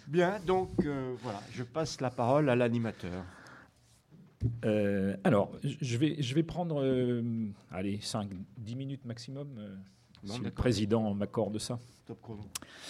Bien, donc voilà, je passe la parole à l'animateur. Alors, je vais prendre allez, 5-10 minutes maximum, Non, si le d'accord. président m'accorde ça. Top chrono.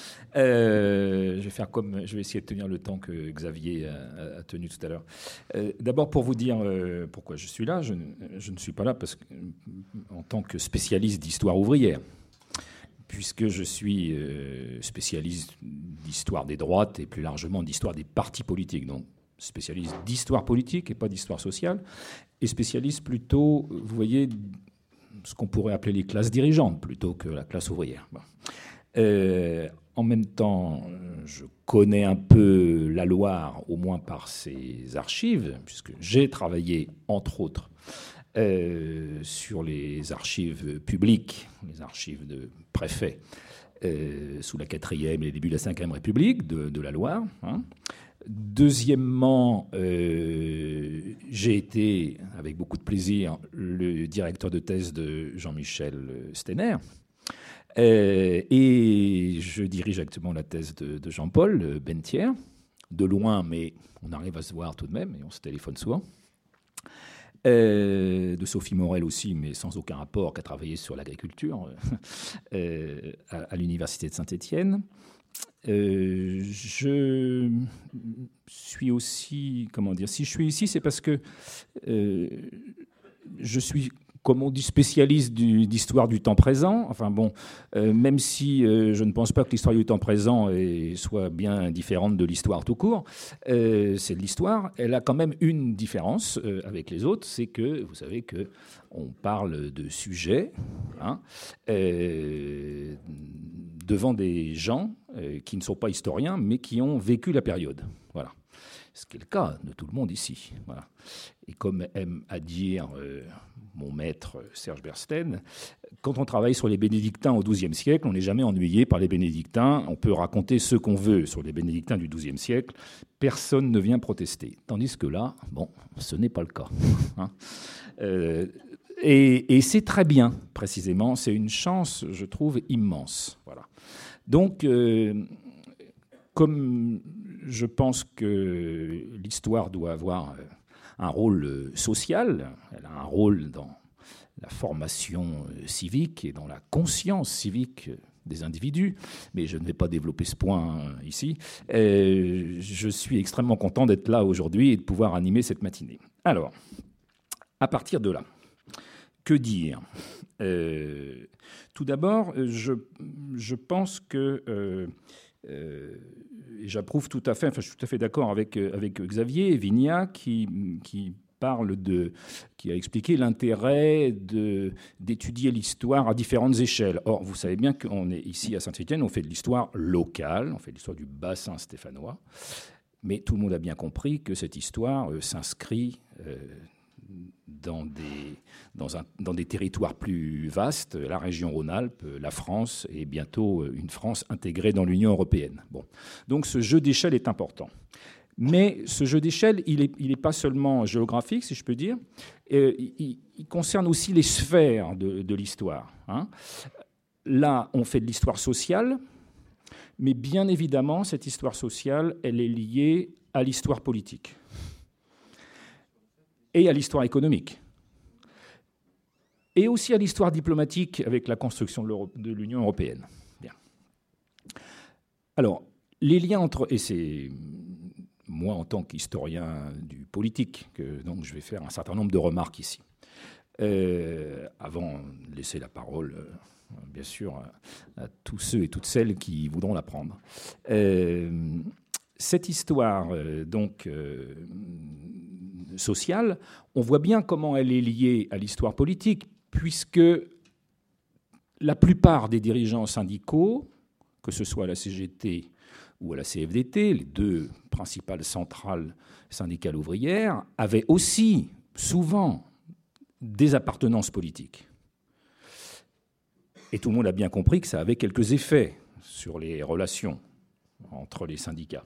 Je vais essayer de tenir le temps que Xavier a tenu tout à l'heure. D'abord, pour vous dire pourquoi je suis là, je ne suis pas là en tant que spécialiste d'histoire ouvrière, puisque je suis spécialiste d'histoire des droites et plus largement d'histoire des partis politiques. Donc, spécialiste d'histoire politique et pas d'histoire sociale, et spécialiste plutôt, vous voyez, ce qu'on pourrait appeler les classes dirigeantes plutôt que la classe ouvrière. Bon. En même temps, je connais un peu la Loire, au moins par ses archives, puisque j'ai travaillé, entre autres, sur les archives publiques, les archives de préfets, sous la 4e et les débuts de la 5e République de la Loire. Hein. Deuxièmement, j'ai été, avec beaucoup de plaisir, le directeur de thèse de Jean-Michel Steiner. Et je dirige actuellement la thèse de Jean-Paul Bentière, de loin, mais on arrive à se voir tout de même, et on se téléphone souvent. De Sophie Morel aussi, mais sans aucun rapport, qui a travaillé sur l'agriculture à l'université de Saint-Étienne. Je suis aussi, comment dire, si je suis ici, c'est parce que je suis, comme on dit, spécialiste d'histoire du temps présent. Enfin bon, même si je ne pense pas que l'histoire du temps présent soit bien différente de l'histoire tout court, c'est de l'histoire. Elle a quand même une différence avec les autres, c'est que vous savez que on parle de sujets devant des gens qui ne sont pas historiens, mais qui ont vécu la période. Voilà. Ce qui est le cas de tout le monde ici. Voilà. Et comme aime à dire mon maître Serge Bernstein, quand on travaille sur les bénédictins au XIIe siècle, on n'est jamais ennuyé par les bénédictins. On peut raconter ce qu'on veut sur les bénédictins du XIIe siècle. Personne ne vient protester. Tandis que là, bon, ce n'est pas le cas. Hein. Et c'est très bien, précisément. C'est une chance, je trouve, immense. Voilà. Donc, comme je pense que l'histoire doit avoir un rôle social, elle a un rôle dans la formation civique et dans la conscience civique des individus, mais je ne vais pas développer ce point ici. Je suis extrêmement content d'être là aujourd'hui et de pouvoir animer cette matinée. Alors, à partir de là, que dire ? Tout d'abord, je pense que j'approuve tout à fait, enfin je suis tout à fait d'accord avec Xavier Vignat qui a expliqué l'intérêt d'étudier l'histoire à différentes échelles. Or, vous savez bien qu'on est ici à Saint-Étienne, on fait de l'histoire locale, on fait de l'histoire du bassin stéphanois, mais tout le monde a bien compris que cette histoire s'inscrit dans des territoires plus vastes, la région Rhône-Alpes, la France, et bientôt une France intégrée dans l'Union européenne. Bon. Donc ce jeu d'échelle est important. Mais ce jeu d'échelle, il est pas seulement géographique, si je peux dire, il concerne aussi les sphères de l'histoire. Hein. Là, on fait de l'histoire sociale, mais bien évidemment, cette histoire sociale, elle est liée à l'histoire politique et à l'histoire économique, et aussi à l'histoire diplomatique avec la construction de l'Union européenne. Bien. Alors, les liens entre... Et c'est moi, en tant qu'historien du politique, que donc je vais faire un certain nombre de remarques ici. Avant de laisser la parole, bien sûr, à tous ceux et toutes celles qui voudront la prendre. Cette histoire, sociale, on voit bien comment elle est liée à l'histoire politique, puisque la plupart des dirigeants syndicaux, que ce soit à la CGT ou à la CFDT, les deux principales centrales syndicales ouvrières, avaient aussi souvent des appartenances politiques. Et tout le monde a bien compris que ça avait quelques effets sur les relations entre les syndicats.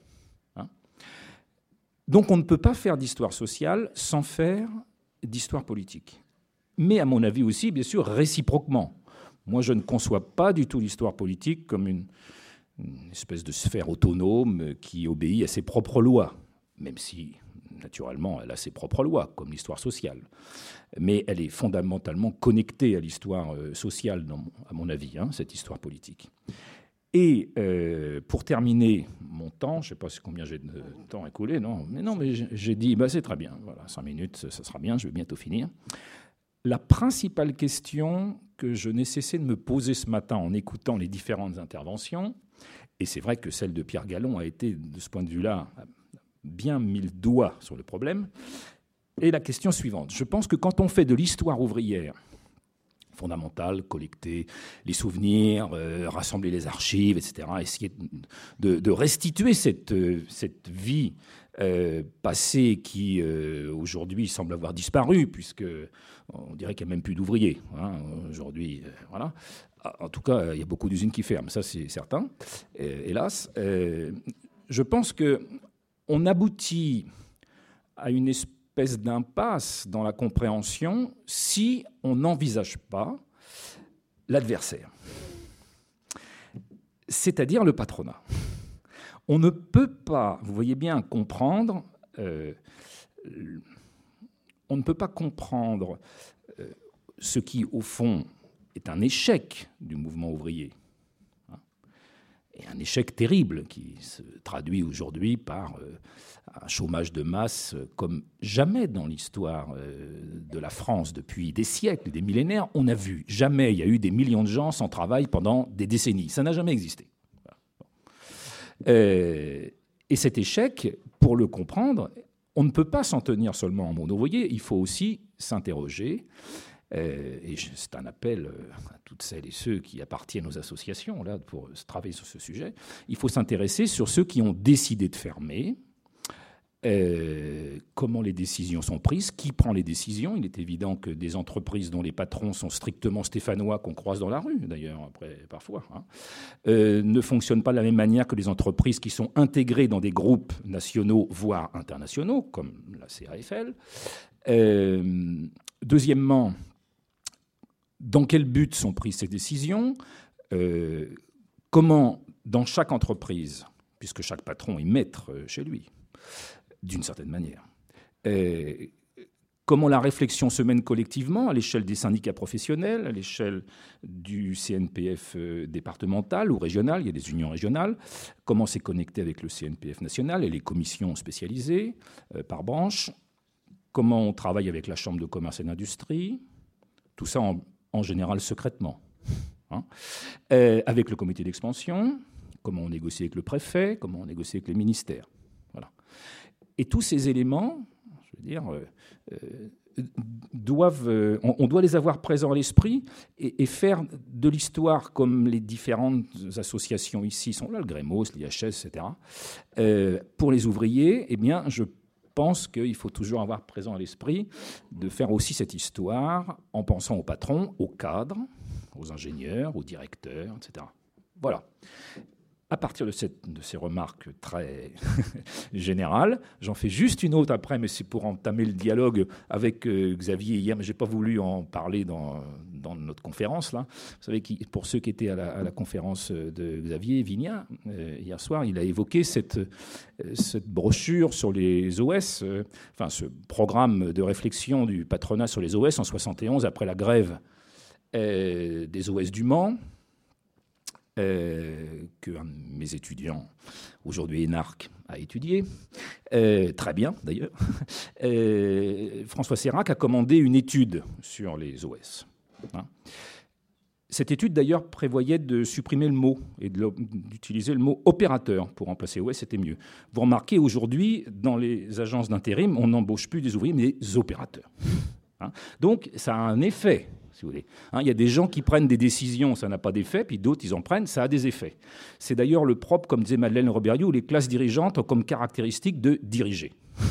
Donc on ne peut pas faire d'histoire sociale sans faire d'histoire politique. Mais à mon avis aussi, bien sûr, réciproquement. Moi, je ne conçois pas du tout l'histoire politique comme une une espèce de sphère autonome qui obéit à ses propres lois, même si, naturellement, elle a ses propres lois, comme l'histoire sociale. Mais elle est fondamentalement connectée à l'histoire sociale, à mon avis, cette histoire politique. Et pour terminer mon temps, je ne sais pas combien j'ai de temps écoulé, mais j'ai dit, c'est très bien, voilà, 5 minutes, ça sera bien, je vais bientôt finir. La principale question que je n'ai cessé de me poser ce matin en écoutant les différentes interventions, et c'est vrai que celle de Pierre Gallon a été, de ce point de vue-là, bien mis le doigt sur le problème, est la question suivante. Je pense que quand on fait de l'histoire ouvrière fondamentale, collecter les souvenirs, rassembler les archives, etc., essayer de restituer cette vie passée qui, aujourd'hui, semble avoir disparu, puisqu'on dirait qu'il n'y a même plus d'ouvriers. Aujourd'hui, voilà. En tout cas, il y a beaucoup d'usines qui ferment, ça c'est certain, hélas. Je pense qu'on aboutit à une espèce d'impasse dans la compréhension si on n'envisage pas l'adversaire, c'est-à-dire le patronat. On ne peut pas, vous voyez bien, comprendre, on ne peut pas comprendre ce qui, au fond, est un échec du mouvement ouvrier, et un échec terrible qui se traduit aujourd'hui par un chômage de masse comme jamais dans l'histoire de la France depuis des siècles, des millénaires. On a vu, jamais il y a eu des millions de gens sans travail pendant des décennies. Ça n'a jamais existé. Et cet échec, pour le comprendre, on ne peut pas s'en tenir seulement en monde ouvrier, il faut aussi s'interroger. Et c'est un appel à toutes celles et ceux qui appartiennent aux associations là, pour travailler sur ce sujet. Il faut s'intéresser sur ceux qui ont décidé de fermer, comment les décisions sont prises, qui prend les décisions. Il est évident que des entreprises dont les patrons sont strictement stéphanois, qu'on croise dans la rue d'ailleurs, après, parfois, ne fonctionnent pas de la même manière que les entreprises qui sont intégrées dans des groupes nationaux, voire internationaux, comme la CAFL. Deuxièmement, dans quel but sont prises ces décisions ? Comment, dans chaque entreprise, puisque chaque patron est maître chez lui, d'une certaine manière, comment la réflexion se mène collectivement à l'échelle des syndicats professionnels, à l'échelle du CNPF départemental ou régional, il y a des unions régionales, comment c'est connecté avec le CNPF national et les commissions spécialisées par branche, comment on travaille avec la Chambre de commerce et d'industrie, tout ça en général secrètement, avec le comité d'expansion, comment on négocie avec le préfet, comment on négocie avec les ministères. Voilà. Et tous ces éléments, je veux dire, on doit les avoir présents à l'esprit et faire de l'histoire, comme les différentes associations ici sont là, le Grémos, l'IHS, etc., pour les ouvriers, eh bien, je pense qu'il faut toujours avoir présent à l'esprit de faire aussi cette histoire en pensant aux patrons, aux cadres, aux ingénieurs, aux directeurs, etc. Voilà. À partir de ces remarques très générales, j'en fais juste une autre après, mais c'est pour entamer le dialogue avec Xavier hier, mais je n'ai pas voulu en parler dans notre conférence. Là. Vous savez, pour ceux qui étaient à la conférence de Xavier Vignat, hier soir, il a évoqué cette brochure sur les OS, enfin ce programme de réflexion du patronat sur les OS en 1971, après la grève des OS du Mans, qu'un de mes étudiants, aujourd'hui énarque, a étudié, très bien d'ailleurs. François Sérac a commandé une étude sur les OS. Cette étude d'ailleurs prévoyait de supprimer le mot et d'utiliser le mot opérateur pour remplacer OS, c'était mieux. Vous remarquez aujourd'hui, dans les agences d'intérim, on n'embauche plus des ouvriers, mais des opérateurs. Donc ça a un effet. Si vous voulez. Il y a des gens qui prennent des décisions, ça n'a pas d'effet, puis d'autres, ils en prennent, ça a des effets. C'est d'ailleurs le propre, comme disait Madeleine Robériou, les classes dirigeantes ont comme caractéristique de diriger.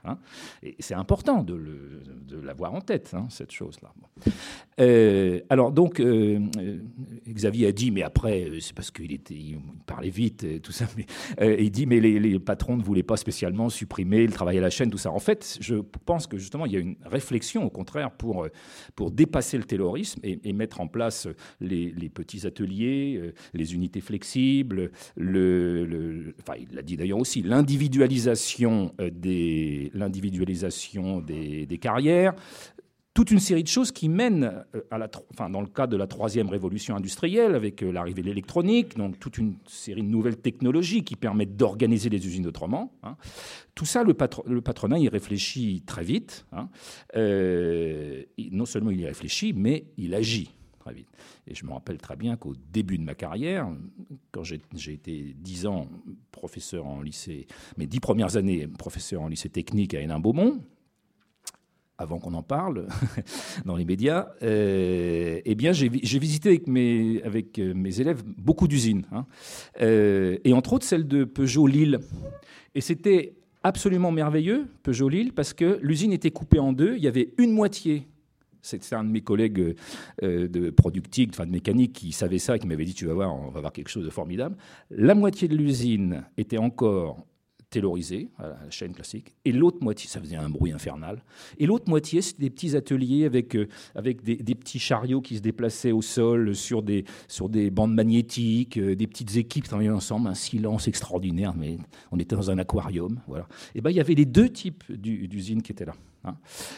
Hein. Et c'est important de l'avoir en tête, hein, cette chose-là. Bon. Alors donc, Xavier a dit, mais après, c'est parce qu'il parlait vite et tout ça, mais il dit, mais les patrons ne voulaient pas spécialement supprimer le travail à la chaîne, tout ça. En fait, je pense que justement, il y a une réflexion, au contraire, pour dépasser le taylorisme et mettre en place les petits ateliers, les unités flexibles, enfin, il l'a dit d'ailleurs aussi, l'individualisation des carrières, toute une série de choses qui mènent, dans le cadre de la troisième révolution industrielle, avec l'arrivée de l'électronique, donc toute une série de nouvelles technologies qui permettent d'organiser les usines autrement. Hein. Tout ça, le patronat y réfléchit très vite. Hein. Non seulement il y réfléchit, mais il agit très vite. Et je me rappelle très bien qu'au début de ma carrière, quand j'ai été 10 ans professeur en lycée, mes 10 premières années professeur en lycée technique à Hénin-Beaumont, avant qu'on en parle dans les médias, eh bien j'ai visité avec mes élèves beaucoup d'usines, hein, et entre autres celle de Peugeot Lille. Et c'était absolument merveilleux, Peugeot Lille, parce que l'usine était coupée en deux. Il y avait une moitié. C'est un de mes collègues de productique, enfin de mécanique, qui savait ça, qui m'avait dit, tu vas voir, on va voir quelque chose de formidable. La moitié de l'usine était encore taylorisée, à la chaîne classique, et l'autre moitié, ça faisait un bruit infernal, et l'autre moitié, c'était des petits ateliers avec des petits chariots qui se déplaçaient au sol sur des bandes magnétiques, des petites équipes travaillaient ensemble, un silence extraordinaire, mais on était dans un aquarium. Voilà. Et ben, il y avait les deux types d'usines qui étaient là. Hein.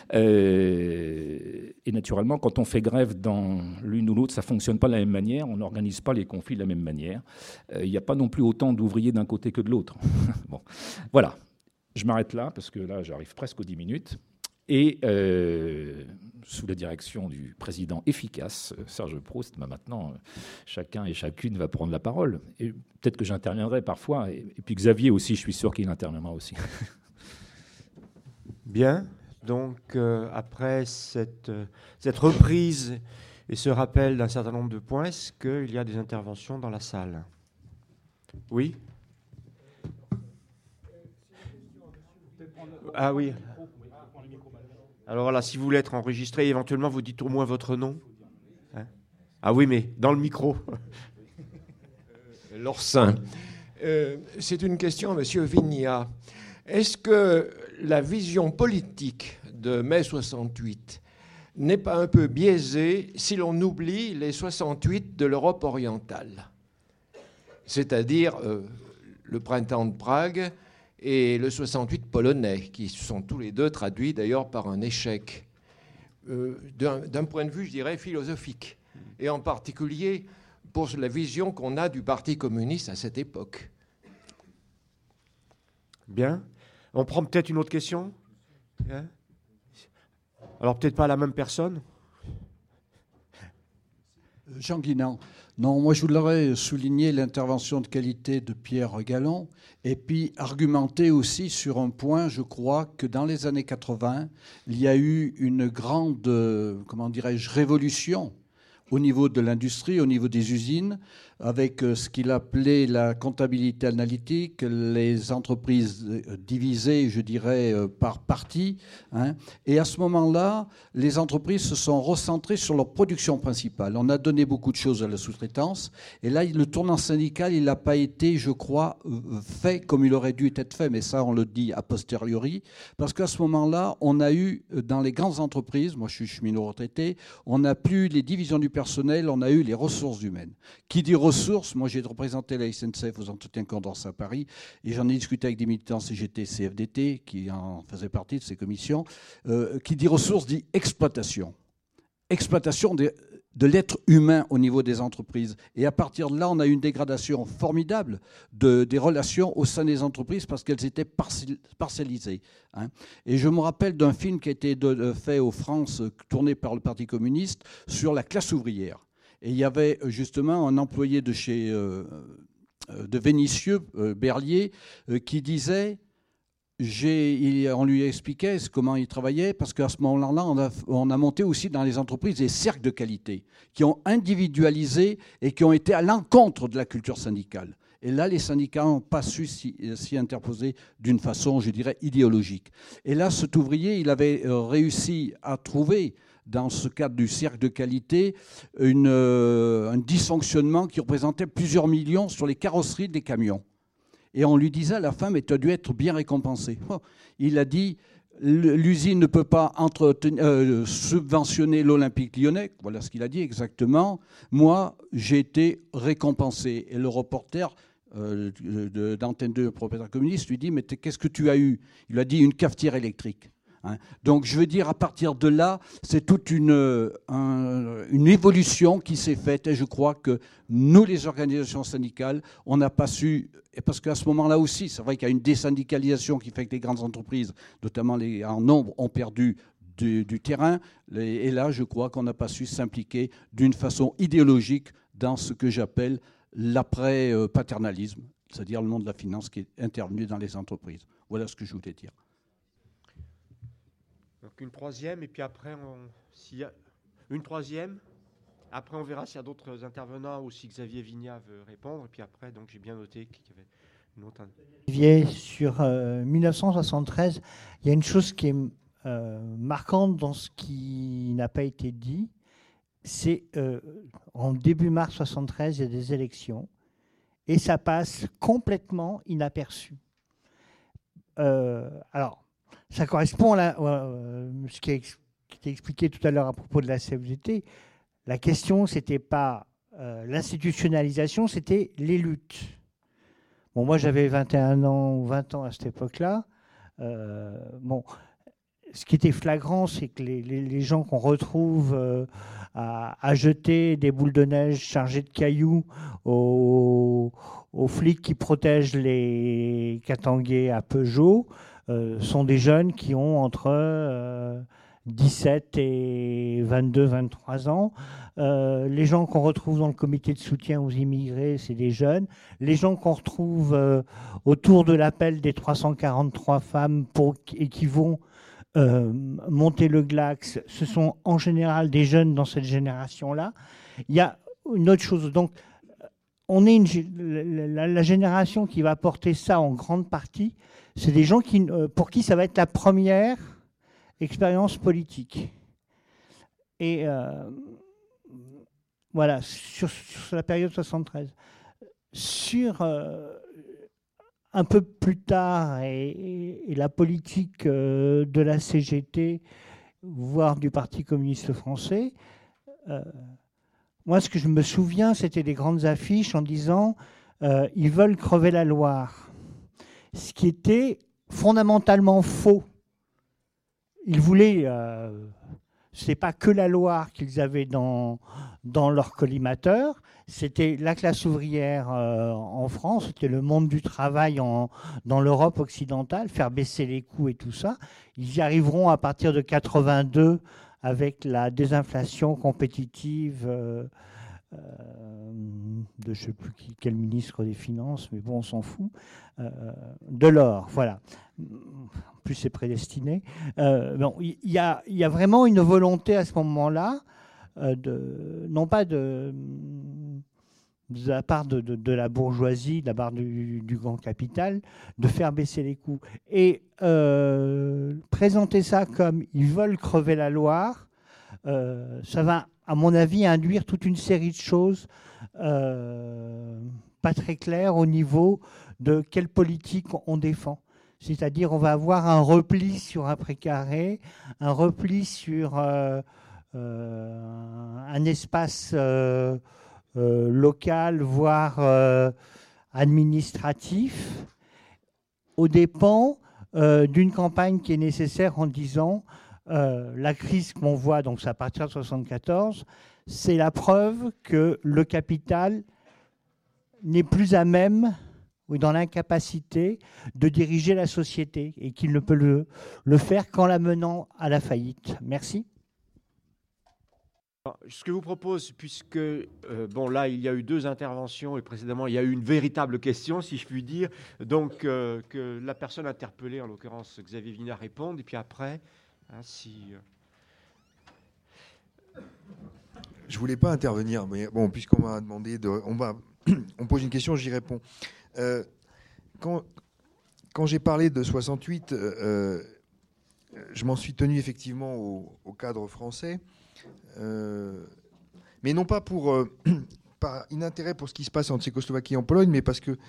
Et naturellement, quand on fait grève dans l'une ou l'autre, ça ne fonctionne pas de la même manière, on n'organise pas les conflits de la même manière. Il n'y a pas non plus autant d'ouvriers d'un côté que de l'autre. Bon. Voilà, je m'arrête là, parce que là, j'arrive presque aux 10 minutes. Et sous la direction du président efficace, Serge Proust, maintenant, chacun et chacune va prendre la parole. Et peut-être que j'interviendrai parfois, et puis Xavier aussi, je suis sûr qu'il interviendra aussi. Bien. Donc, après cette reprise et ce rappel d'un certain nombre de points, est-ce qu'il y a des interventions dans la salle? Oui? Ah oui. Alors voilà, si vous voulez être enregistré, éventuellement, vous dites au moins votre nom. Hein? Ah oui, mais dans le micro. Lorcin. C'est une question à M. Vignat. Est-ce que la vision politique de mai 68 n'est pas un peu biaisée si l'on oublie les 68 de l'Europe orientale, c'est-à-dire le printemps de Prague et le 68 polonais, qui sont tous les deux traduits d'ailleurs par un échec, d'un point de vue, je dirais, philosophique, et en particulier pour la vision qu'on a du Parti communiste à cette époque. Bien. On prend peut-être une autre question. Hein? Alors peut-être pas la même personne. Jean Guinan. Non, moi je voudrais souligner l'intervention de qualité de Pierre Gallon et puis argumenter aussi sur un point, je crois que dans les années 80, il y a eu une grande, comment dirais-je, révolution au niveau de l'industrie, au niveau des usines, avec ce qu'il appelait la comptabilité analytique, les entreprises divisées, je dirais, par partie. Hein. Et à ce moment-là, les entreprises se sont recentrées sur leur production principale. On a donné beaucoup de choses à la sous-traitance. Et là, le tournant syndical, il n'a pas été, je crois, fait comme il aurait dû être fait. Mais ça, on le dit a posteriori. Parce qu'à ce moment-là, on a eu, dans les grandes entreprises, moi je suis cheminot retraité, on n'a plus les divisions du personnel, on a eu les ressources humaines. Qui dit ressources, moi j'ai représenté la SNCF aux entretiens condensés à Paris et j'en ai discuté avec des militants CGT, CFDT qui en faisaient partie de ces commissions. Qui dit ressources dit exploitation. Exploitation de l'être humain au niveau des entreprises. Et à partir de là, on a eu une dégradation formidable des relations au sein des entreprises parce qu'elles étaient parcellisées. Hein. Et je me rappelle d'un film qui a été fait aux France, tourné par le Parti communiste, sur la classe ouvrière. Et il y avait justement un employé de chez de Vénissieux, Berlier, qui disait, on lui expliquait comment il travaillait, parce qu'à ce moment-là, on a monté aussi dans les entreprises des cercles de qualité qui ont individualisé et qui ont été à l'encontre de la culture syndicale. Et là, les syndicats n'ont pas su s'y interposer d'une façon, je dirais, idéologique. Et là, cet ouvrier, il avait réussi à trouver, dans ce cadre du cercle de qualité, un dysfonctionnement qui représentait plusieurs millions sur les carrosseries des camions. Et on lui disait à la fin, mais tu as dû être bien récompensé. Il a dit, l'usine ne peut pas subventionner l'Olympique lyonnais. Voilà ce qu'il a dit exactement. Moi, j'ai été récompensé. Et le reporter d'Antenne 2, le propriétaire communiste, lui dit, mais qu'est-ce que tu as eu? Il a dit, une cafetière électrique. Donc je veux dire, à partir de là, c'est toute une évolution qui s'est faite, et je crois que nous, les organisations syndicales, on n'a pas su, parce qu'à ce moment-là aussi, c'est vrai qu'il y a une désyndicalisation qui fait que les grandes entreprises, notamment en nombre, ont perdu du terrain, et là, je crois qu'on n'a pas su s'impliquer d'une façon idéologique dans ce que j'appelle l'après-paternalisme, c'est-à-dire le monde de la finance qui est intervenu dans les entreprises. Voilà ce que je voulais dire. Donc une troisième, et puis après, s'il y a une troisième, après on verra s'il y a d'autres intervenants ou si Xavier Vignat veut répondre, et puis après, donc j'ai bien noté qu'il y avait une autre. Xavier, sur 1973, il y a une chose qui est marquante dans ce qui n'a pas été dit, c'est en début mars 1973, il y a des élections, et ça passe complètement inaperçu. Alors, ça correspond à ce qui était expliqué tout à l'heure à propos de la CFDT. La question, ce n'était pas l'institutionnalisation, c'était les luttes. Bon, moi, j'avais 21 ans ou 20 ans à cette époque-là. Bon, ce qui était flagrant, c'est que les gens qu'on retrouve à jeter des boules de neige chargées de cailloux aux flics qui protègent les Katanguais à Peugeot, sont des jeunes qui ont entre 17 et 22, 23 ans. Les gens qu'on retrouve dans le comité de soutien aux immigrés, c'est des jeunes. Les gens qu'on retrouve autour de l'appel des 343 femmes et qui vont monter le Glax, ce sont en général des jeunes dans cette génération-là. Il y a une autre chose. Donc, on est la génération qui va porter ça en grande partie. C'est des gens pour qui ça va être la première expérience politique. Et voilà, sur la période 73. Sur un peu plus tard, et la politique de la CGT, voire du Parti communiste français, moi, ce que je me souviens, c'était des grandes affiches en disant ils veulent crever la Loire. Ce qui était fondamentalement faux. Ils voulaient... ce n'est pas que la Loire qu'ils avaient dans leur collimateur, c'était la classe ouvrière en France, c'était le monde du travail dans l'Europe occidentale, faire baisser les coûts et tout ça. Ils y arriveront à partir de 82 avec la désinflation compétitive de je ne sais plus quel ministre des Finances, mais bon, on s'en fout, de l'or, voilà. En plus, c'est prédestiné. Bon, il y a vraiment une volonté à ce moment-là, non pas de la part de la bourgeoisie, de la part du grand capital, de faire baisser les coûts. Et présenter ça comme ils veulent crever la Loire, ça va, à mon avis, induire toute une série de choses pas très claires au niveau de quelle politique on défend. C'est-à-dire on va avoir un repli sur un précaré, un repli sur un espace local, voire administratif, aux dépens d'une campagne qui est nécessaire en disant la crise qu'on voit, donc c'est à partir de 1974, c'est la preuve que le capital n'est plus à même ou dans l'incapacité de diriger la société et qu'il ne peut le faire qu'en la menant à la faillite. Merci. Ce que je vous propose, puisque bon là il y a eu 2 interventions et précédemment il y a eu une véritable question, si je puis dire, donc que la personne interpellée, en l'occurrence Xavier Vignat, réponde, et puis après, si... Je voulais pas intervenir, mais bon, puisqu'on m'a demandé on pose une question, j'y réponds. Quand j'ai parlé de 68, je m'en suis tenu effectivement au cadre français, mais non pas par inintérêt pour ce qui se passe en Tchécoslovaquie et en Pologne, mais parce que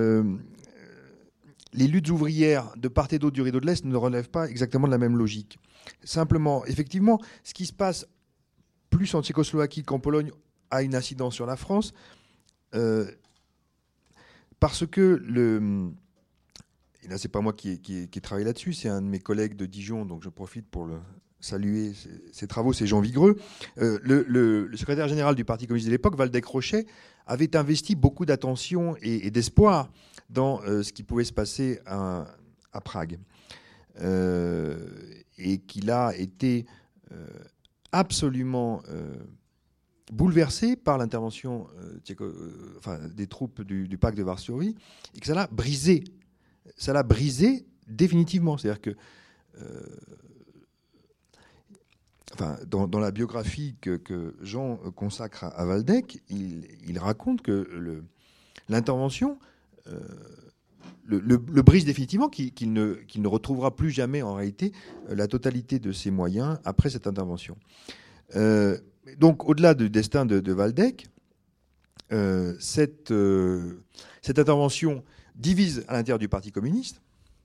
les luttes ouvrières de part et d'autre du rideau de l'Est ne relèvent pas exactement de la même logique. Simplement, effectivement, ce qui se passe plus en Tchécoslovaquie qu'en Pologne a une incidence sur la France, parce que et là, c'est pas moi qui ai travaillé là-dessus, c'est un de mes collègues de Dijon, donc je profite pour saluer ses travaux, c'est Jean Vigreux. Le secrétaire général du Parti communiste de l'époque, Waldek Rochet, avait investi beaucoup d'attention et d'espoir dans ce qui pouvait se passer à Prague. Et qu'il a été absolument bouleversé par l'intervention des troupes du pacte de Varsovie, et que ça l'a brisé. Ça l'a brisé définitivement. C'est-à-dire que dans la biographie que Jean consacre à Waldek, il raconte que l'intervention le brise définitivement, qu'il ne retrouvera plus jamais en réalité la totalité de ses moyens après cette intervention. Donc au-delà du destin de Waldek, cette intervention divise à l'intérieur du Parti communiste,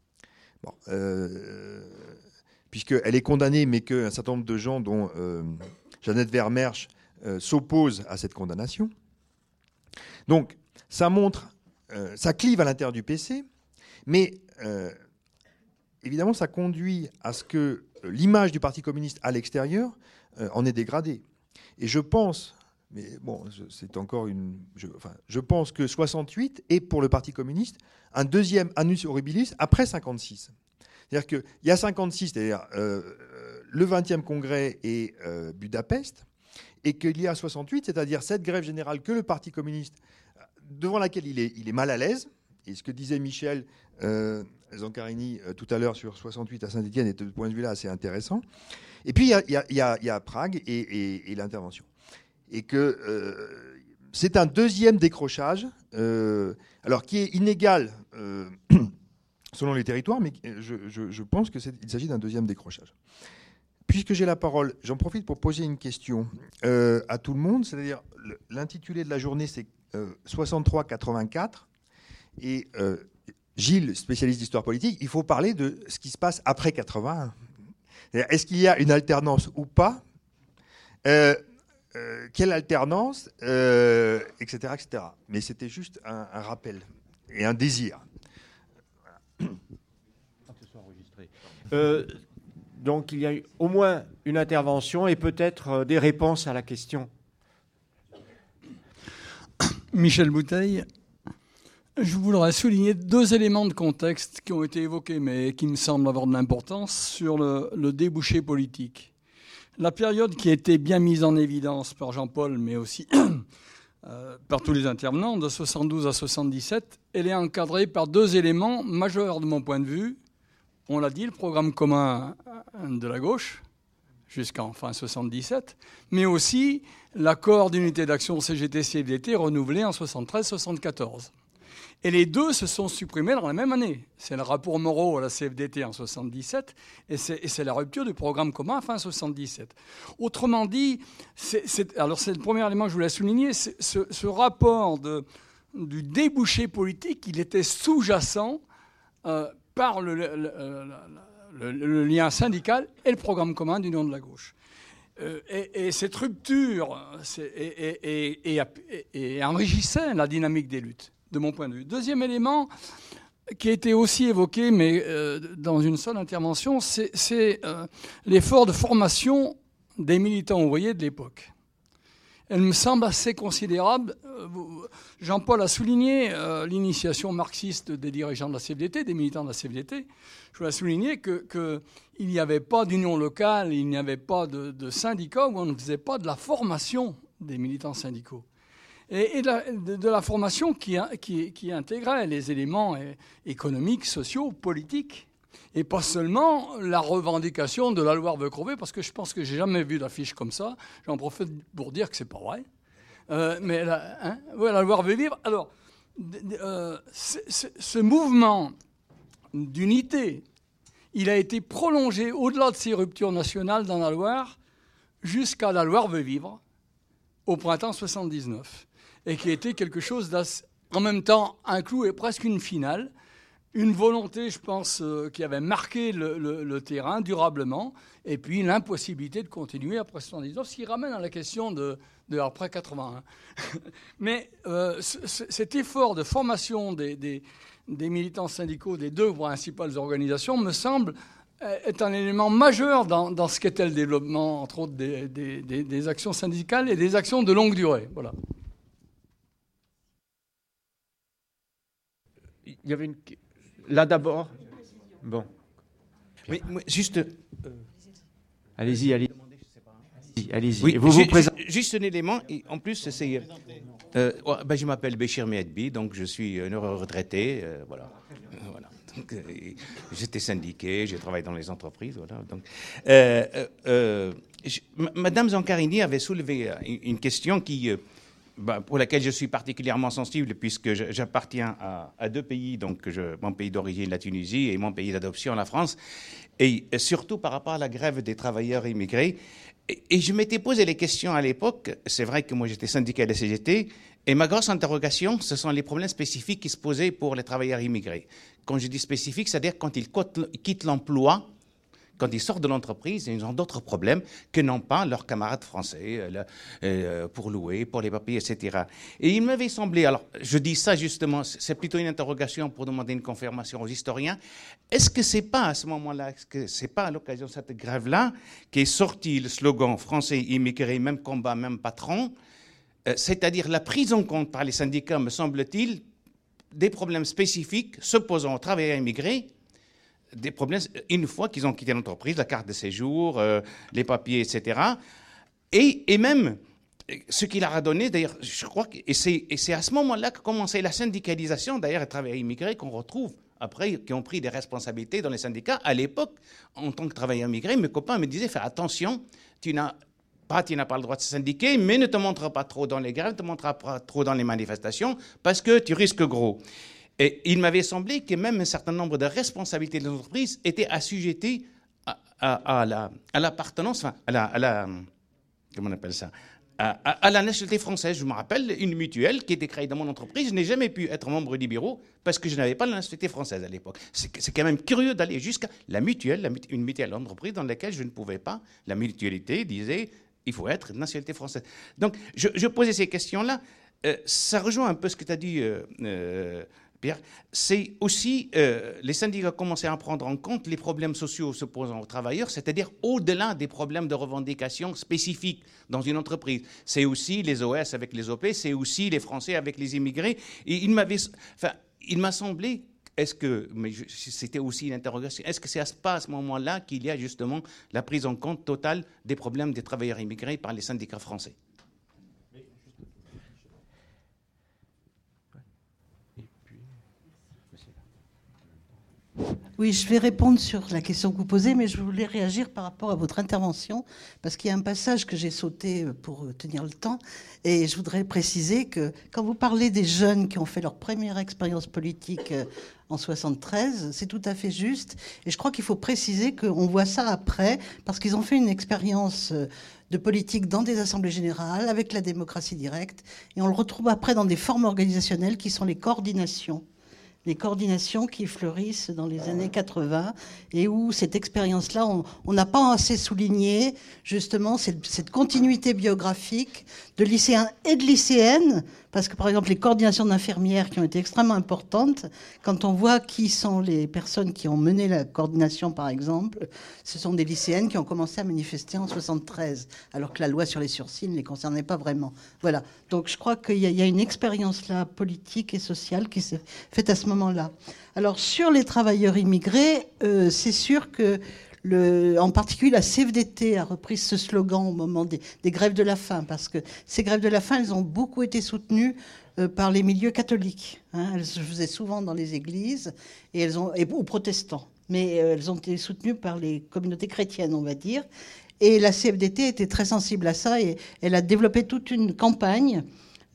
puisqu'elle est condamnée, mais qu'un certain nombre de gens, dont Jeannette Vermersch, s'opposent à cette condamnation. Donc, ça montre, ça clive à l'intérieur du PC, mais évidemment, ça conduit à ce que l'image du Parti communiste à l'extérieur en est dégradée. Et je pense... Mais bon, c'est encore je pense que 68 est pour le Parti communiste un deuxième annus horribilis après 56. C'est-à-dire qu'il y a 56, c'est-à-dire le 20e congrès et Budapest, et qu'il y a 68, c'est-à-dire cette grève générale que le Parti communiste, devant laquelle il est mal à l'aise, et ce que disait Michel Zancarini tout à l'heure sur 68 à Saint-Étienne est de ce point de vue-là assez intéressant. Et puis il y a Prague et l'intervention. Et que c'est un deuxième décrochage, alors qui est inégal selon les territoires, mais je pense qu'il s'agit d'un deuxième décrochage. Puisque j'ai la parole, j'en profite pour poser une question à tout le monde, c'est-à-dire l'intitulé de la journée, c'est 63-84, et Gilles, spécialiste d'histoire politique, il faut parler de ce qui se passe après 81. Est-ce qu'il y a une alternance ou pas quelle alternance, etc., etc. Mais c'était juste un rappel et un désir. Donc il y a eu au moins une intervention et peut-être des réponses à la question. Michel Bouteille, je voudrais souligner deux éléments de contexte qui ont été évoqués, mais qui me semblent avoir de l'importance sur le débouché politique. La période qui a été bien mise en évidence par Jean-Paul, mais aussi par tous les intervenants, de 72 à 77, elle est encadrée par deux éléments majeurs de mon point de vue. On l'a dit, le programme commun de la gauche, jusqu'en fin 77, mais aussi l'accord d'unité d'action CGT-CFDT renouvelé en 73-74. Et les deux se sont supprimés dans la même année. C'est le rapport Moreau à la CFDT en 77 et c'est la rupture du programme commun fin 77. Autrement dit, alors c'est le premier élément que je voulais souligner, ce rapport du débouché politique, il était sous-jacent par le lien syndical et le programme commun d'Union de la gauche. Et cette rupture enrichissait la dynamique des luttes, de mon point de vue. Deuxième élément qui a été aussi évoqué, mais dans une seule intervention, c'est l'effort de formation des militants ouvriers de l'époque. Elle me semble assez considérable. Jean-Paul a souligné l'initiation marxiste des dirigeants de la CFDT, des militants de la CFDT. Je voulais souligner qu'il n'y avait pas d'union locale, il n'y avait pas de syndicats où on ne faisait pas de la formation des militants syndicaux. Et de la formation qui intégrait les éléments économiques, sociaux, politiques, et pas seulement la revendication de la loi veut crever, parce que je pense que j'ai jamais vu d'affiche comme ça. J'en profite pour dire que c'est pas vrai. Mais la loi veut vivre. Alors, ce mouvement d'unité, il a été prolongé au-delà de ces ruptures nationales dans la Loire jusqu'à la Loire veut vivre au printemps 79, et qui était quelque chose en même temps un clou et presque une finale, une volonté, je pense, qui avait marqué le terrain durablement, et puis l'impossibilité de continuer après 79, ce qui ramène à la question de après 81. Mais cet effort de formation des militants syndicaux des deux principales organisations me semble est un élément majeur dans ce qu'était le développement, entre autres, des actions syndicales et des actions de longue durée. Voilà. Il y avait une... Là d'abord. Bon. Oui, juste... Allez-y, allez-y. Allez-y. Oui, vous présentez. Juste un élément, et en plus, c'est... je m'appelle Béchir Mehadbi, donc je suis un heureux retraité. Voilà. Donc, j'étais syndiqué, j'ai travaillé dans les entreprises. Voilà. Donc, Madame Zancarini avait soulevé une question pour laquelle je suis particulièrement sensible, puisque j'appartiens à deux pays, donc mon pays d'origine, la Tunisie, et mon pays d'adoption, la France, et surtout par rapport à la grève des travailleurs immigrés. Et je m'étais posé les questions à l'époque. C'est vrai que moi, j'étais syndicat de la CGT, et ma grosse interrogation, ce sont les problèmes spécifiques qui se posaient pour les travailleurs immigrés. Quand je dis spécifique, c'est-à-dire quand ils quittent l'emploi, quand ils sortent de l'entreprise, ils ont d'autres problèmes que n'ont pas leurs camarades français pour louer, pour les papiers, etc. Et il m'avait semblé, alors je dis ça justement, c'est plutôt une interrogation pour demander une confirmation aux historiens, est-ce que c'est pas à ce moment-là, est-ce que c'est pas à l'occasion de cette grève-là qu'est sorti le slogan « Français immigrés, même combat, même patron », c'est-à-dire la prise en compte par les syndicats, me semble-t-il, des problèmes spécifiques se posant aux travailleurs immigrés, des problèmes une fois qu'ils ont quitté l'entreprise, la carte de séjour, les papiers, etc. Et même ce qu'il leur a donné, d'ailleurs, je crois que c'est à ce moment-là que commençait la syndicalisation, d'ailleurs, des travailleurs immigrés qu'on retrouve après, qui ont pris des responsabilités dans les syndicats. À l'époque, en tant que travailleur immigré, mes copains me disaient, fais attention, tu n'as pas le droit de se syndiquer, mais ne te montre pas trop dans les grèves, ne te montre pas trop dans les manifestations, parce que tu risques gros. Et il m'avait semblé que même un certain nombre de responsabilités des entreprises étaient assujetties à l'appartenance, enfin, comment on appelle ça, à la nationalité française. Je me rappelle une mutuelle qui était créée dans mon entreprise. Je n'ai jamais pu être membre du bureau parce que je n'avais pas la nationalité française à l'époque. C'est quand même curieux d'aller jusqu'à la mutuelle, une mutuelle d'entreprise dans laquelle je ne pouvais pas. La mutualité disait il faut être de nationalité française. Donc, je posais ces questions-là. Ça rejoint un peu ce que tu as dit, Pierre. C'est aussi, les syndicats commençaient à prendre en compte les problèmes sociaux se posant aux travailleurs, c'est-à-dire au-delà des problèmes de revendication spécifiques dans une entreprise. C'est aussi les OS avec les OP, c'est aussi les Français avec les immigrés. Et il m'a semblé, mais c'était aussi une interrogation, est-ce que c'est pas à ce moment-là qu'il y a justement la prise en compte totale des problèmes des travailleurs immigrés par les syndicats français? Oui, je vais répondre sur la question que vous posez, mais je voulais réagir par rapport à votre intervention, parce qu'il y a un passage que j'ai sauté pour tenir le temps, et je voudrais préciser que quand vous parlez des jeunes qui ont fait leur première expérience politique en 73, c'est tout à fait juste, et je crois qu'il faut préciser qu'on voit ça après, parce qu'ils ont fait une expérience de politique dans des assemblées générales, avec la démocratie directe, et on le retrouve après dans des formes organisationnelles qui sont les coordinations. Les coordinations qui fleurissent dans les années 80 et où cette expérience-là, on n'a pas assez souligné justement cette continuité biographique de lycéens et de lycéennes, parce que par exemple les coordinations d'infirmières qui ont été extrêmement importantes, quand on voit qui sont les personnes qui ont mené la coordination par exemple, ce sont des lycéennes qui ont commencé à manifester en 73, alors que la loi sur les sursis ne les concernait pas vraiment. Voilà, donc je crois qu'il y a une expérience là politique et sociale qui s'est faite à ce moment-là. Alors sur les travailleurs immigrés, c'est sûr que en particulier la CFDT a repris ce slogan au moment des grèves de la faim, parce que ces grèves de la faim, elles ont beaucoup été soutenues par les milieux catholiques. Elles se faisaient souvent dans les églises et ou protestants, mais elles ont été soutenues par les communautés chrétiennes, on va dire. Et la CFDT était très sensible à ça et elle a développé toute une campagne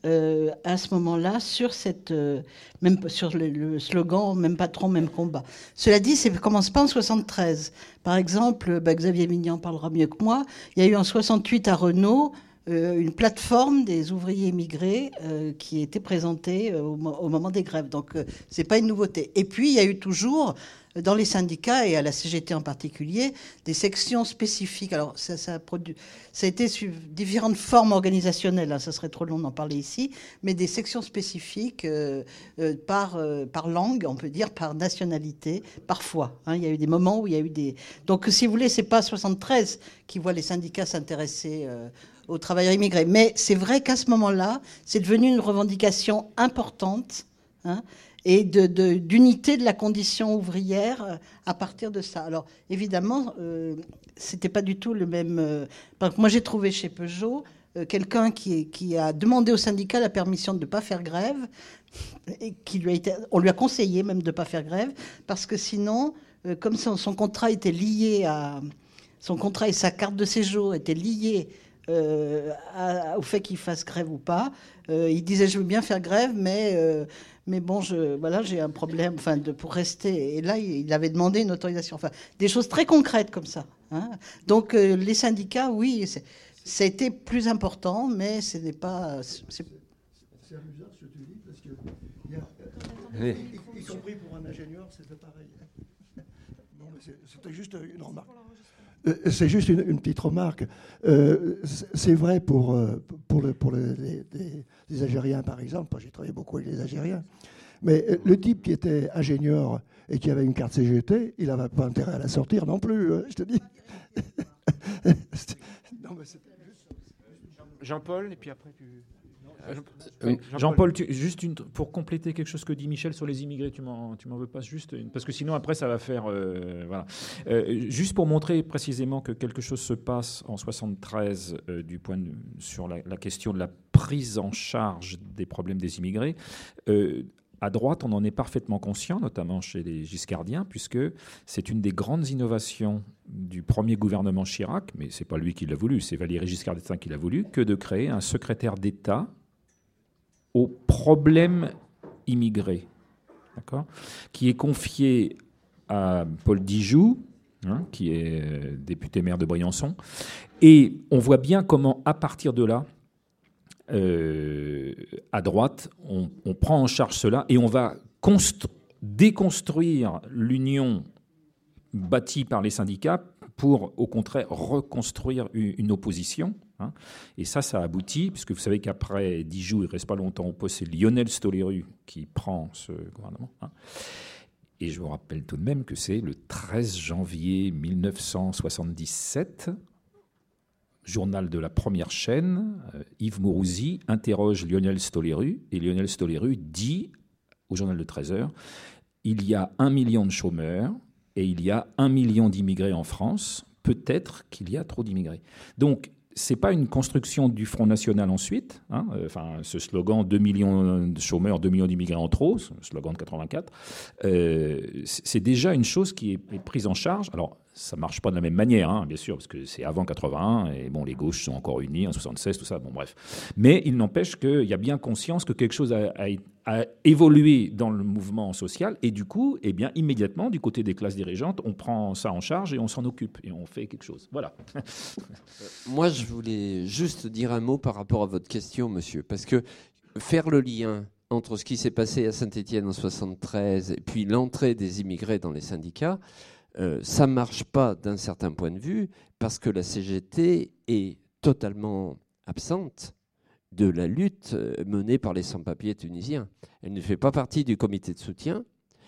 à ce moment-là sur même sur le slogan « Même patron, même combat ». Cela dit, ça ne commence pas en 73. Par exemple, Xavier Vignan parlera mieux que moi, il y a eu en 68 à Renault une plateforme des ouvriers immigrés qui était présentée au moment des grèves. Donc, ce n'est pas une nouveauté. Et puis, il y a eu toujours, dans les syndicats et à la CGT en particulier, des sections spécifiques. Alors, ça a été sur différentes formes organisationnelles. Hein, ça serait trop long d'en parler ici. Mais des sections spécifiques par langue, on peut dire, par nationalité, parfois. Hein, il y a eu des moments où il y a eu des... Donc, si vous voulez, ce n'est pas 73 qui voit les syndicats s'intéresser aux travailleurs immigrés. Mais c'est vrai qu'à ce moment-là, c'est devenu une revendication importante, hein, et d'unité de la condition ouvrière à partir de ça. Alors, évidemment, c'était pas du tout le même... moi, j'ai trouvé chez Peugeot quelqu'un qui a demandé au syndicat la permission de ne pas faire grève, et on lui a conseillé même de ne pas faire grève, parce que sinon, comme son contrat était lié à... Son contrat et sa carte de séjour étaient liés au fait qu'il fasse grève ou pas. Il disait je veux bien faire grève, mais bon, j'ai un problème, pour rester. Et là, il avait demandé une autorisation. Enfin, des choses très concrètes comme ça. Hein. Donc, les syndicats, oui, ça a été plus important, mais ce n'est pas. C'est amusant ce que tu dis parce que y compris pour un ingénieur, c'était pareil. Non, mais c'était juste une remarque. C'est juste une petite remarque. C'est vrai pour les Algériens, par exemple. J'ai travaillé beaucoup avec les Algériens. Mais le type qui était ingénieur et qui avait une carte CGT, il n'avait pas intérêt à la sortir non plus, je te dis. Non, mais Jean-Paul, et puis après tu... Jean-Paul, juste pour compléter quelque chose que dit Michel sur les immigrés, tu m'en veux pas juste parce que sinon après ça va faire voilà. Juste pour montrer précisément que quelque chose se passe en 73 sur la question de la prise en charge des problèmes des immigrés. À droite, on en est parfaitement conscient, notamment chez les giscardiens, puisque c'est une des grandes innovations du premier gouvernement Chirac, mais c'est pas lui qui l'a voulu, c'est Valéry Giscard d'Estaing qui l'a voulu, que de créer un secrétaire d'État aux problèmes immigrés, d'accord, qui est confié à Paul Dijoux, hein, qui est député maire de Briançon, et on voit bien comment, à partir de là, à droite, on prend en charge cela et on va déconstruire l'union bâtie par les syndicats pour, au contraire, reconstruire une opposition. Hein. Et ça aboutit, puisque vous savez qu'après Dijoux, il ne reste pas longtemps au poste, c'est Lionel Stoléru qui prend ce gouvernement. Hein. Et je vous rappelle tout de même que c'est le 13 janvier 1977, journal de la première chaîne, Yves Mourouzi interroge Lionel Stoléru, et Lionel Stoléru dit au journal de 13 heures, il y a 1 million de chômeurs, et il y a 1 million d'immigrés en France, peut-être qu'il y a trop d'immigrés. Donc, ce n'est pas une construction du Front National ensuite, hein, ce slogan 2 millions de chômeurs, 2 millions d'immigrés en trop, ce slogan de 84, c'est déjà une chose qui est prise en charge. Alors, ça ne marche pas de la même manière, hein, bien sûr, parce que c'est avant 81, et bon, les gauches sont encore unies en 76, tout ça, bon, bref. Mais il n'empêche qu'il y a bien conscience que quelque chose a évolué dans le mouvement social, et du coup, eh bien, immédiatement, du côté des classes dirigeantes, on prend ça en charge et on s'en occupe, et on fait quelque chose. Voilà. Moi, je voulais juste dire un mot par rapport à votre question, monsieur, parce que faire le lien entre ce qui s'est passé à Saint-Étienne en 73 et puis l'entrée des immigrés dans les syndicats, ça ne marche pas d'un certain point de vue parce que la CGT est totalement absente de la lutte menée par les sans-papiers tunisiens. Elle ne fait pas partie du comité de soutien.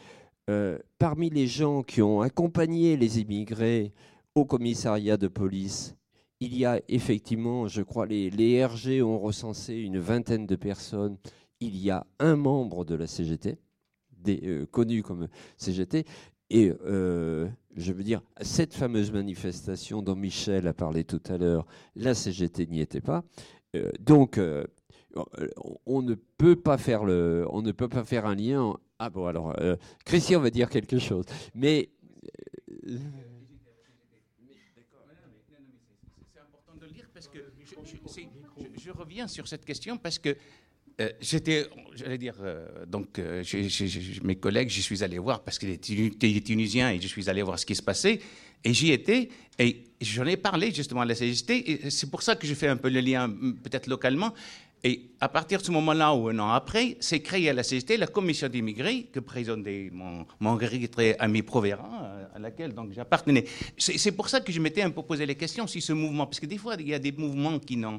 Parmi les gens qui ont accompagné les immigrés au commissariat de police, il y a effectivement, je crois, les RG ont recensé une vingtaine de personnes. Il y a un membre de la CGT, connu comme CGT. Et je veux dire, cette fameuse manifestation dont Michel a parlé tout à l'heure, la CGT n'y était pas. Donc, on ne peut pas faire un lien. Ah bon, alors, Christian va dire quelque chose. Mais c'est important de le dire parce que je reviens sur cette question parce que J'allais dire, mes collègues, j'y suis allé voir parce qu'il est tunisien et je suis allé voir ce qui se passait. Et j'y étais et j'en ai parlé justement à la CGT. Et c'est pour ça que je fais un peu le lien, peut-être localement. Et à partir de ce moment-là, ou un an après, s'est créée à la CGT la commission d'immigrés que présidait mon regretté ami Provera, à laquelle donc j'appartenais. C'est pour ça que je m'étais un peu posé les questions si ce mouvement, parce que des fois, il y a des mouvements qui n'ont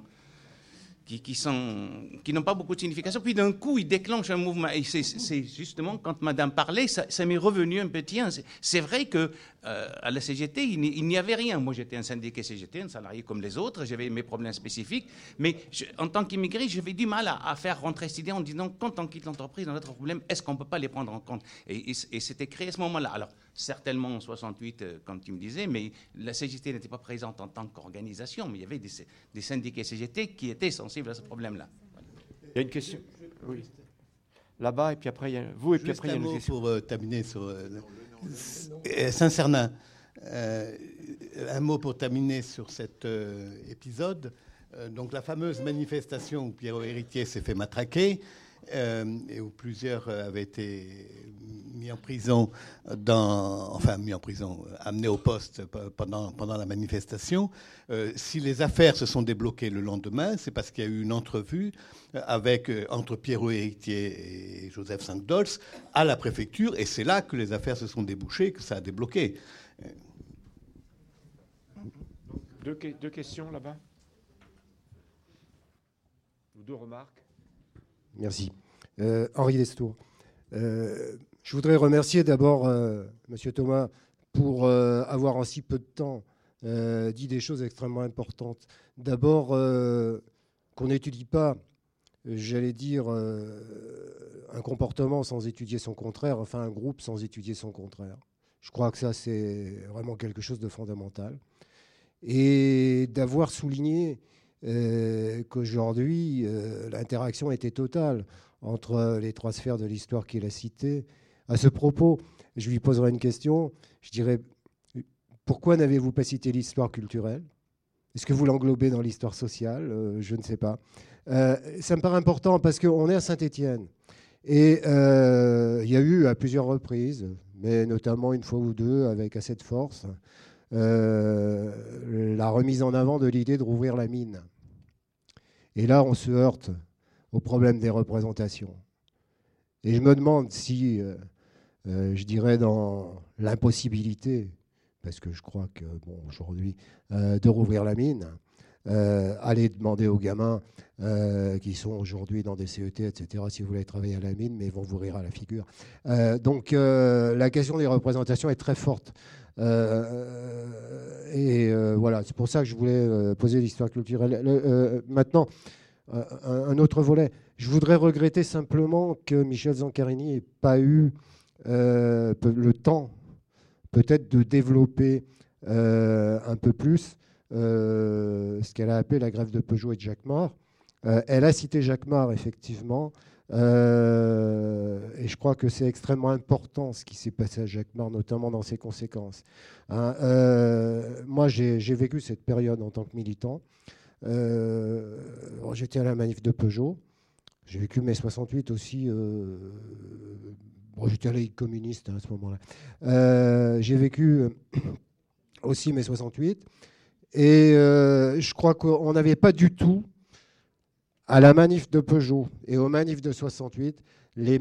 pas beaucoup de signification. Puis d'un coup, il déclenche un mouvement. Et c'est justement, quand Madame parlait, ça m'est revenu un peu. Tiens, c'est vrai que à la CGT, il n'y avait rien. Moi, j'étais un syndiqué CGT, un salarié comme les autres. J'avais mes problèmes spécifiques. Mais en tant qu'immigré, j'avais du mal à faire rentrer cette idée en disant, quand on quitte l'entreprise, dans notre problème, est-ce qu'on ne peut pas les prendre en compte? Et c'était créé à ce moment-là. Alors, certainement en 68, comme tu me disais, mais la CGT n'était pas présente en tant qu'organisation, mais il y avait des syndiqués CGT qui étaient sensibles à ce problème-là. Voilà. Il y a une question. Oui. Là-bas, et puis après, il y a vous, et puis après, il y a une question. Pour terminer sur Saint-Cernin. Un mot pour terminer sur cet épisode. Donc, la fameuse manifestation où Pierrot Héritier s'est fait matraquer, et où plusieurs avaient été mis en prison, amenés au poste pendant la manifestation. Si les affaires se sont débloquées le lendemain, c'est parce qu'il y a eu une entrevue entre Pierrot Héritier et Joseph Saint-Dolce à la préfecture, et c'est là que les affaires se sont débouchées, que ça a débloqué. Deux questions là-bas. Ou deux remarques. Merci. Henri Destour. Je voudrais remercier d'abord Monsieur Thomas pour avoir en si peu de temps dit des choses extrêmement importantes. D'abord, qu'on n'étudie pas, j'allais dire, un comportement sans étudier son contraire, enfin un groupe sans étudier son contraire. Je crois que ça, c'est vraiment quelque chose de fondamental. Et d'avoir souligné qu'aujourd'hui, l'interaction était totale entre les trois sphères de l'histoire qu'il a citées. À ce propos, je lui poserai une question. Je dirais, pourquoi n'avez-vous pas cité l'histoire culturelle? Est-ce que vous l'englobez dans l'histoire sociale? Je ne sais pas. Ça me paraît important parce qu'on est à Saint-Étienne. Et il y a eu à plusieurs reprises, mais notamment une fois ou deux avec assez de force, la remise en avant de l'idée de rouvrir la mine. Et là, on se heurte au problème des représentations. Et je me demande si, je dirais, dans l'impossibilité, parce que je crois que, bon, aujourd'hui, de rouvrir la mine, aller demander aux gamins qui sont aujourd'hui dans des CET, etc., si vous voulez travailler à la mine, mais ils vont vous rire à la figure. Donc, la question des représentations est très forte. Voilà, c'est pour ça que je voulais poser l'histoire culturelle. Maintenant, un autre volet. Je voudrais regretter simplement que Michel Zancarini n'ait pas eu le temps, peut-être, de développer un peu plus ce qu'elle a appelé la grève de Peugeot et de Jacquemart. Elle a cité Jacquemart, effectivement. Et je crois que c'est extrêmement important ce qui s'est passé à Jacquemart, notamment dans ses conséquences. Moi, j'ai vécu cette période en tant que militant. J'étais à la manif de Peugeot. J'ai vécu mai 68 aussi. J'étais à la Ligue communiste à ce moment-là. J'ai vécu aussi mai 68. Et je crois qu'on n'avait pas du tout, à la manif de Peugeot et aux manifs de 68, la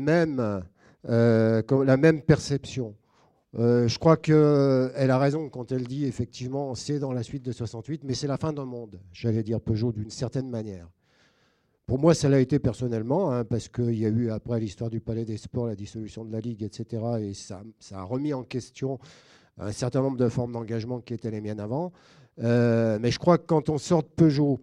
même perception. Je crois qu'elle a raison quand elle dit, effectivement, c'est dans la suite de 68, mais c'est la fin d'un monde, j'allais dire Peugeot, d'une certaine manière. Pour moi, ça l'a été personnellement, parce qu'il y a eu, après l'histoire du Palais des Sports, la dissolution de la Ligue, etc., et ça a remis en question un certain nombre de formes d'engagement qui étaient les miennes avant. Mais je crois que quand on sort de Peugeot,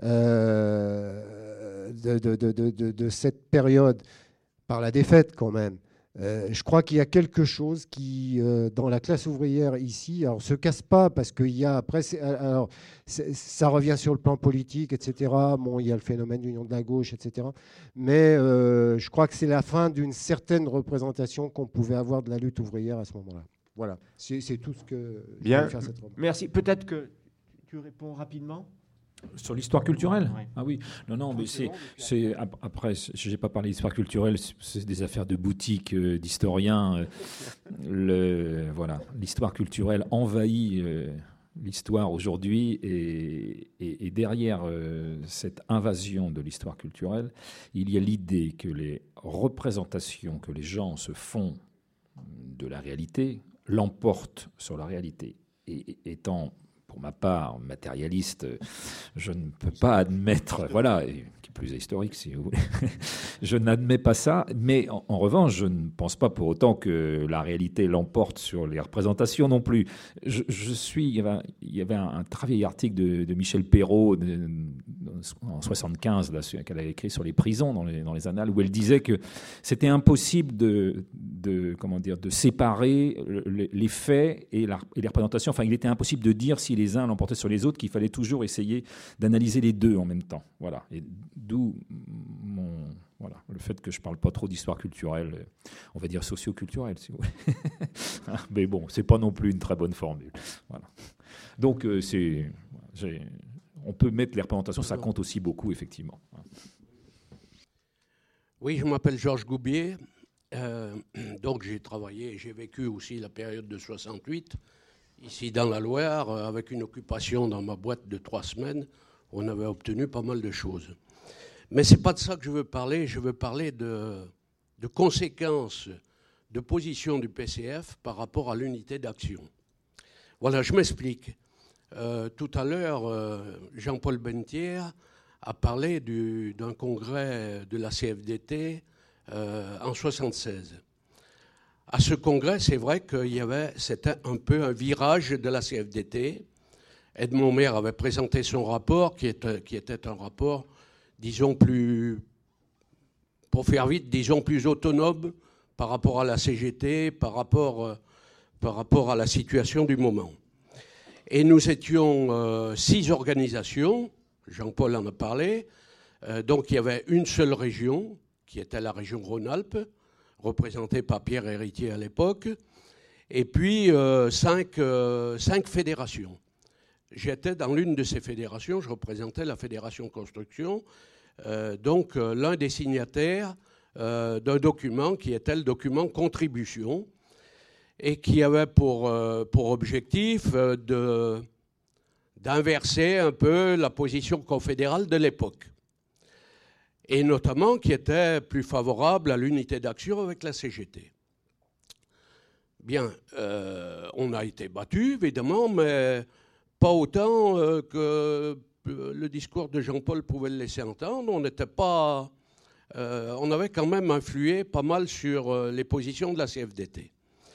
de cette période, par la défaite quand même, je crois qu'il y a quelque chose qui, dans la classe ouvrière ici, alors se casse pas parce qu'il y a après, ça revient sur le plan politique, etc. Bon, il y a le phénomène d'union de la gauche, etc. Mais je crois que c'est la fin d'une certaine représentation qu'on pouvait avoir de la lutte ouvrière à ce moment-là. Voilà, c'est tout ce que je Bien. vais faire cette remarque. Merci. Peut-être que tu réponds rapidement. Sur l'histoire culturelle? Ouais. Ah oui, non, mais après, je n'ai pas parlé d'histoire culturelle, c'est des affaires de boutique, d'historiens. Voilà, l'histoire culturelle envahit l'histoire aujourd'hui, et derrière cette invasion de l'histoire culturelle, il y a l'idée que les représentations que les gens se font de la réalité l'emportent sur la réalité. Et étant, pour ma part, matérialiste, je ne peux pas admettre, voilà, et qui plus est historique si vous voulez, je n'admets pas ça, mais en revanche, je ne pense pas pour autant que la réalité l'emporte sur les représentations non plus. Il y avait un très vieil article de Michel Perrault en 75, qu'elle avait écrit sur les prisons dans les annales, où elle disait que c'était impossible de séparer les faits et les représentations. Enfin, il était impossible de dire si les uns l'emportaient sur les autres, qu'il fallait toujours essayer d'analyser les deux en même temps. Voilà. Et d'où le fait que je ne parle pas trop d'histoire culturelle, on va dire socio-culturelle, si vous voulez. Mais bon, ce n'est pas non plus une très bonne formule. Voilà. Donc, on peut mettre les représentations, ça compte aussi beaucoup, effectivement. Oui, je m'appelle Georges Goubier. Donc j'ai vécu aussi la période de 68, ici dans la Loire, avec une occupation dans ma boîte de 3 semaines. On avait obtenu pas mal de choses. Mais ce n'est pas de ça que je veux parler. Je veux parler de conséquences de position du PCF par rapport à l'unité d'action. Voilà, je m'explique. Tout à l'heure, Jean-Paul Bentière a parlé d'un congrès de la CFDT en 1976. À ce congrès, c'est vrai c'était un peu un virage de la CFDT. Edmond Maire avait présenté son rapport, qui était un rapport, disons pour faire vite, disons plus autonome par rapport à la CGT, par rapport à la situation du moment. Et nous étions 6 organisations, Jean-Paul en a parlé, donc il y avait une seule région, qui était la région Rhône-Alpes, représentée par Pierre Héritier à l'époque, et puis 5 fédérations. J'étais dans l'une de ces fédérations, je représentais la Fédération Construction, donc l'un des signataires d'un document qui était le document Contribution, et qui avait pour objectif d'inverser un peu la position confédérale de l'époque, et notamment qui était plus favorable à l'unité d'action avec la CGT. Bien, on a été battus, évidemment, mais pas autant que le discours de Jean-Paul pouvait le laisser entendre. On avait quand même influé pas mal sur les positions de la CFDT.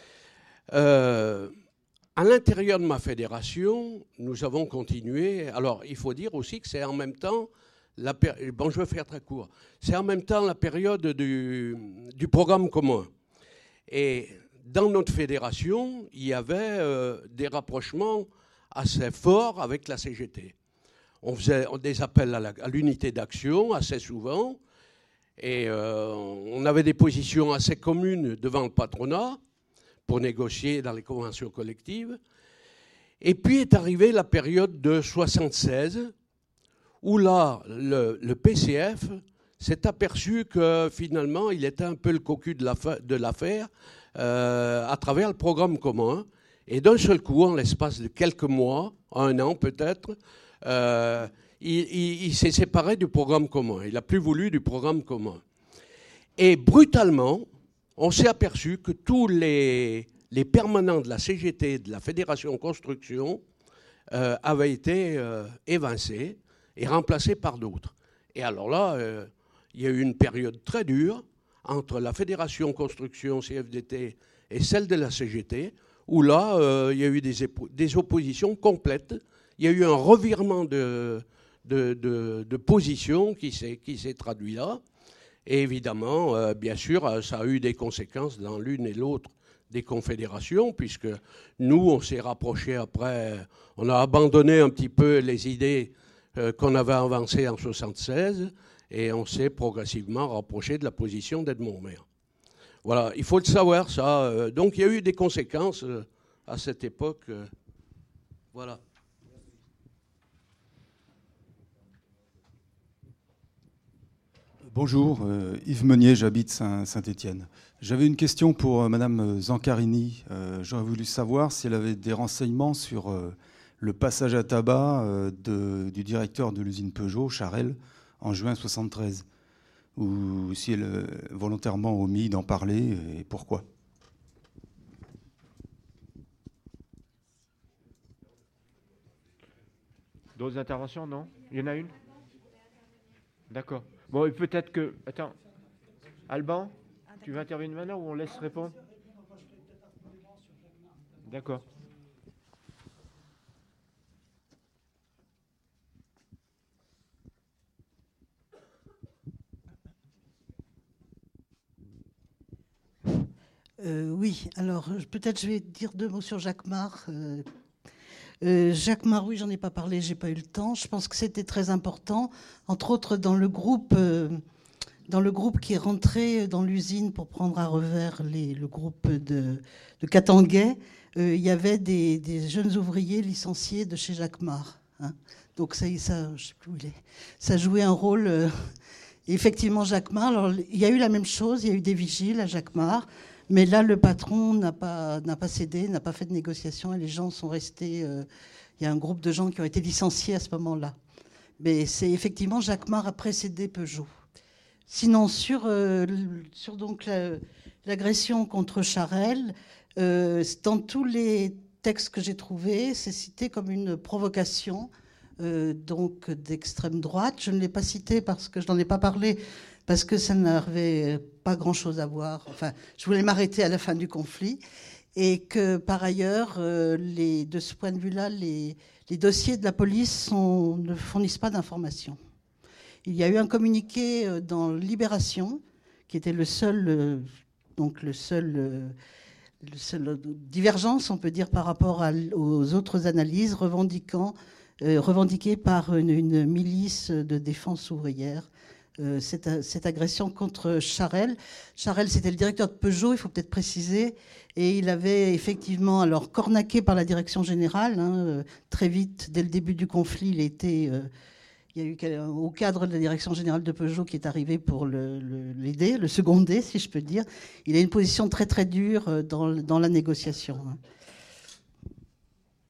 À l'intérieur de ma fédération, nous avons continué. Alors, il faut dire aussi que c'est en même temps... je vais faire très court. C'est en même temps la période du programme commun. Et dans notre fédération, il y avait des rapprochements assez forts avec la CGT. On faisait des appels à l'unité d'action assez souvent, et on avait des positions assez communes devant le patronat pour négocier dans les conventions collectives. Et puis est arrivée la période de 1976, où là, le PCF s'est aperçu que finalement, il était un peu le cocu de l'affaire à travers le programme commun. Et d'un seul coup, en l'espace de quelques mois, 1 an peut-être, il s'est séparé du programme commun. Il n'a plus voulu du programme commun. Et brutalement, on s'est aperçu que tous les permanents de la CGT, de la Fédération Construction, avaient été évincés et remplacés par d'autres. Et alors là, il y a eu une période très dure entre la Fédération Construction CFDT et celle de la CGT, où là, il y a eu des oppositions complètes. Il y a eu un revirement de position qui s'est traduit là. Et évidemment, bien sûr, ça a eu des conséquences dans l'une et l'autre des confédérations, puisque nous, on s'est rapprochés après, on a abandonné un petit peu les idées qu'on avait avancées en 1976, et on s'est progressivement rapproché de la position d'Edmond Maire. Voilà, il faut le savoir, ça. Donc, il y a eu des conséquences à cette époque. Voilà. Bonjour, Yves Meunier, j'habite Saint-Étienne. J'avais une question pour Madame Zancarini. J'aurais voulu savoir si elle avait des renseignements sur le passage à tabac du directeur de l'usine Peugeot, Charel, en juin 1973, ou si elle a volontairement omis d'en parler et pourquoi. D'autres interventions, non? Il y en a une? D'accord. Bon, et peut-être que... Attends. Alban, tu veux intervenir maintenant ou on laisse répondre? D'accord. Oui, alors peut-être je vais dire 2 mots sur Jacquemart. Jacquemart, oui, j'en ai pas parlé, j'ai pas eu le temps. Je pense que c'était très important, entre autres dans le groupe qui est rentré dans l'usine pour prendre à revers le groupe de Catanguay. Il y avait des jeunes ouvriers licenciés de chez Jacquemart. Hein. Donc ça, je sais plus où il est. Ça jouait un rôle. Effectivement, Jacquemart. Alors il y a eu la même chose. Il y a eu des vigiles à Jacquemart. Mais là, le patron n'a pas cédé, n'a pas fait de négociation et les gens sont restés. Il y a un groupe de gens qui ont été licenciés à ce moment-là. Mais c'est effectivement Jacquemart a précédé Peugeot. Sinon, sur donc l'agression contre Charel, dans tous les textes que j'ai trouvés, c'est cité comme une provocation donc d'extrême droite. Je ne l'ai pas cité parce que je n'en ai pas parlé. Parce que ça n'avait pas grand-chose à voir. Enfin, je voulais m'arrêter à la fin du conflit. Et que, par ailleurs, de ce point de vue-là, les dossiers de la police ne fournissent pas d'informations. Il y a eu un communiqué dans Libération, qui était le seul divergence, on peut dire, par rapport aux autres analyses revendiquées par une milice de défense ouvrière. Cette agression contre Charel. Charel, c'était le directeur de Peugeot, il faut peut-être préciser, et il avait effectivement, alors cornaqué par la direction générale, hein, très vite, dès le début du conflit, il y a eu au cadre de la direction générale de Peugeot qui est arrivé pour l'aider, le seconder, si je peux dire. Il a une position très très dure dans la négociation. Hein. Alban ?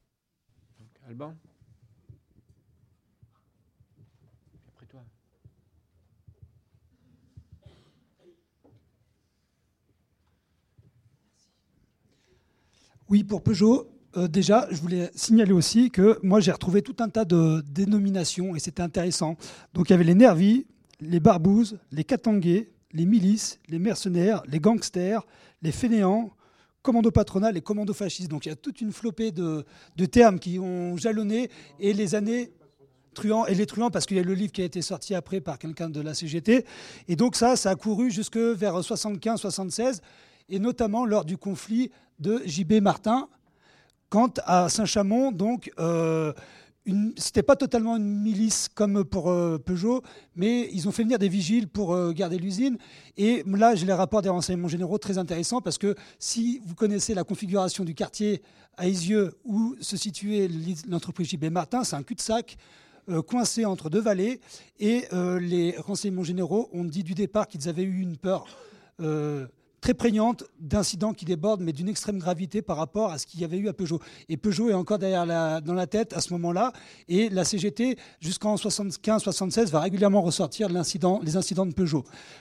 Oui, pour Peugeot, déjà, je voulais signaler aussi que moi, j'ai retrouvé tout un tas de dénominations et c'était intéressant. Donc, il y avait les nervis, les barbouzes, les catanguais, les milices, les mercenaires, les gangsters, les fainéants, commando patronal et commando fasciste. Donc, il y a toute une flopée de termes qui ont jalonné et les années... Truand, et les truands, parce qu'il y a le livre qui a été sorti après par quelqu'un de la CGT. Et donc, ça a couru jusque vers 75-76, et notamment lors du conflit de J.B. Martin, quand à Saint-Chamond, donc, c'était pas totalement une milice comme pour Peugeot, mais ils ont fait venir des vigiles pour garder l'usine. Et là, j'ai les rapports des renseignements généraux très intéressants, parce que si vous connaissez la configuration du quartier à Isieux, où se situait l'entreprise J.B. Martin, c'est un cul-de-sac coincé entre deux vallées. Et les renseignements généraux ont dit du départ qu'ils avaient eu une peur très prégnante d'incidents qui débordent, mais d'une extrême gravité par rapport à ce qu'il y avait eu à Peugeot. Et Peugeot est encore dans la tête à ce moment-là. Et la CGT, jusqu'en 75-76, va régulièrement ressortir les incidents de Peugeot.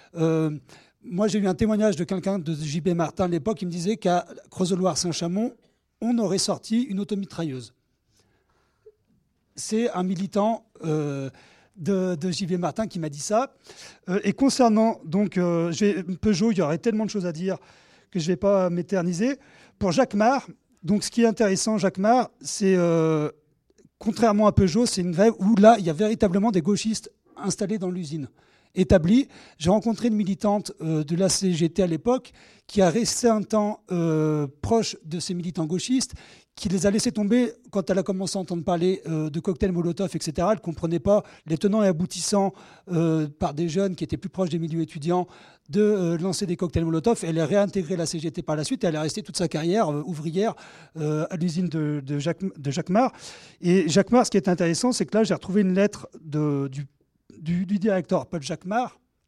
Moi, j'ai eu un témoignage de quelqu'un de J.B. Martin à l'époque qui me disait qu'à Creusot-Loire-Saint-Chamond, on aurait sorti une automitrailleuse. C'est un militant de J.B. Martin qui m'a dit ça. Et concernant donc Peugeot, il y aurait tellement de choses à dire que je ne vais pas m'éterniser. Pour Jacquemart, donc ce qui est intéressant, Jacquemart, c'est contrairement à Peugeot, c'est une grève où là, il y a véritablement des gauchistes installés dans l'usine, établis. J'ai rencontré une militante de la CGT à l'époque qui a resté un temps proche de ces militants gauchistes, qui les a laissés tomber quand elle a commencé à entendre parler de cocktails Molotov, etc. Elle ne comprenait pas les tenants et aboutissants par des jeunes qui étaétaient plus proches des milieux étudiants de lancer des cocktails Molotov. Elle a réintégré la CGT par la suite et elle est restée toute sa carrière ouvrière à l'usine de Jacquemart. Et Jacquemart, ce qui est intéressant, c'est que là, j'ai retrouvé une lettre du directeur Paul Jacquemart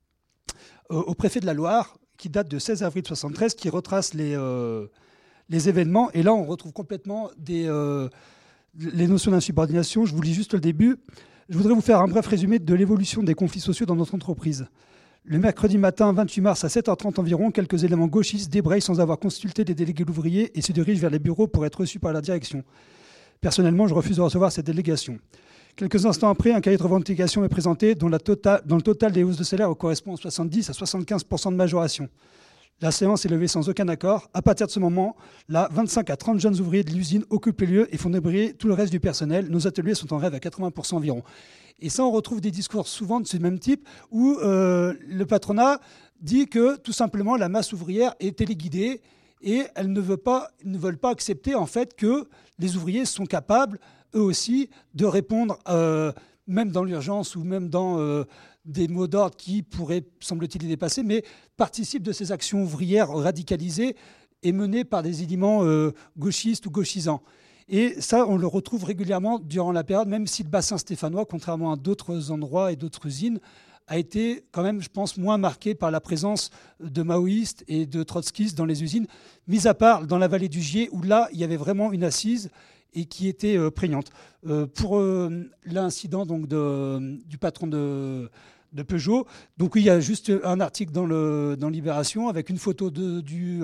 au préfet de la Loire, qui date de 16 avril 1973, qui retrace les événements. Et là, on retrouve complètement les notions d'insubordination. Je vous lis juste le début. Je voudrais vous faire un bref résumé de l'évolution des conflits sociaux dans notre entreprise. Le mercredi matin, 28 mars, à 7h30 environ, quelques éléments gauchistes débrayent sans avoir consulté des délégués ouvriers et se dirigent vers les bureaux pour être reçus par la direction. Personnellement, je refuse de recevoir cette délégation. Quelques instants après, un cahier de revendication est présenté dont le total des hausses de salaire correspond à 70 à 75% de majoration. La séance est levée sans aucun accord. À partir de ce moment, là, 25 à 30 jeunes ouvriers de l'usine occupent les lieux et font débrayer tout le reste du personnel. Nos ateliers sont en grève à 80% environ. Et ça, on retrouve des discours souvent de ce même type où le patronat dit que tout simplement la masse ouvrière est téléguidée et elles ne veulent pas accepter en fait que les ouvriers sont capables, eux aussi, de répondre, même dans l'urgence ou même dans des mots d'ordre qui pourraient, semble-t-il, les dépasser, mais participent de ces actions ouvrières radicalisées et menées par des éléments gauchistes ou gauchisants. Et ça, on le retrouve régulièrement durant la période, même si le bassin stéphanois, contrairement à d'autres endroits et d'autres usines, a été quand même, je pense, moins marqué par la présence de maoïstes et de trotskistes dans les usines, mis à part dans la vallée du Gier, où là, il y avait vraiment une assise et qui était prégnante. Pour l'incident donc, du patron de Peugeot, donc oui, il y a juste un article dans Libération avec une photo du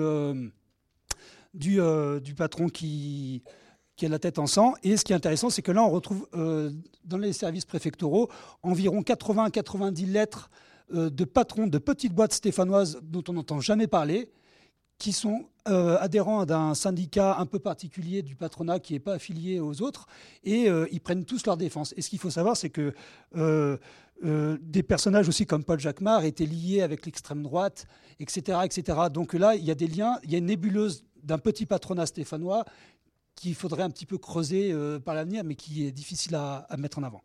patron qui a la tête en sang. Et ce qui est intéressant, c'est que là, on retrouve dans les services préfectoraux environ 80 à 90 lettres de patrons de petites boîtes stéphanoises dont on n'entend jamais parler, qui sont adhérents d'un syndicat un peu particulier du patronat qui n'est pas affilié aux autres, et ils prennent tous leur défense. Et ce qu'il faut savoir, c'est que des personnages aussi comme Paul Jacquemart étaient liés avec l'extrême droite, etc., etc. Donc là, il y a des liens, il y a une nébuleuse d'un petit patronat stéphanois qu'il faudrait un petit peu creuser par l'avenir, mais qui est difficile à mettre en avant.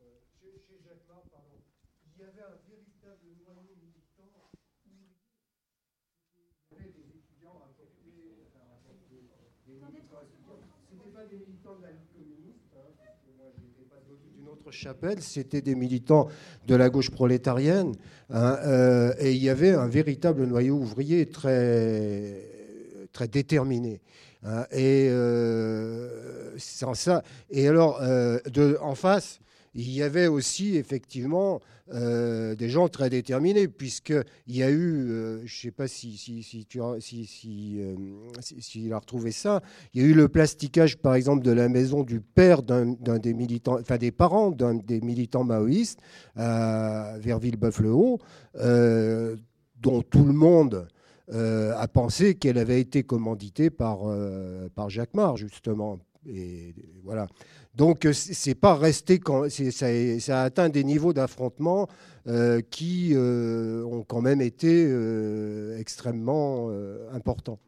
Chapelle, c'était des militants de la gauche prolétarienne, hein, et il y avait un véritable noyau ouvrier très, très déterminé. Hein, et sans ça, et alors en face, il y avait aussi effectivement des gens très déterminés, puisqu'il y a eu, je ne sais pas s'il a retrouvé ça, il y a eu le plasticage, par exemple, de la maison du père d'un des militants, enfin des parents d'un des militants maoïstes, vers Villebeuf-le-Haut, dont tout le monde a pensé qu'elle avait été commanditée par Jacquemart, justement. Et voilà. Donc, c'est pas resté ça a atteint des niveaux d'affrontement qui ont quand même été extrêmement importants.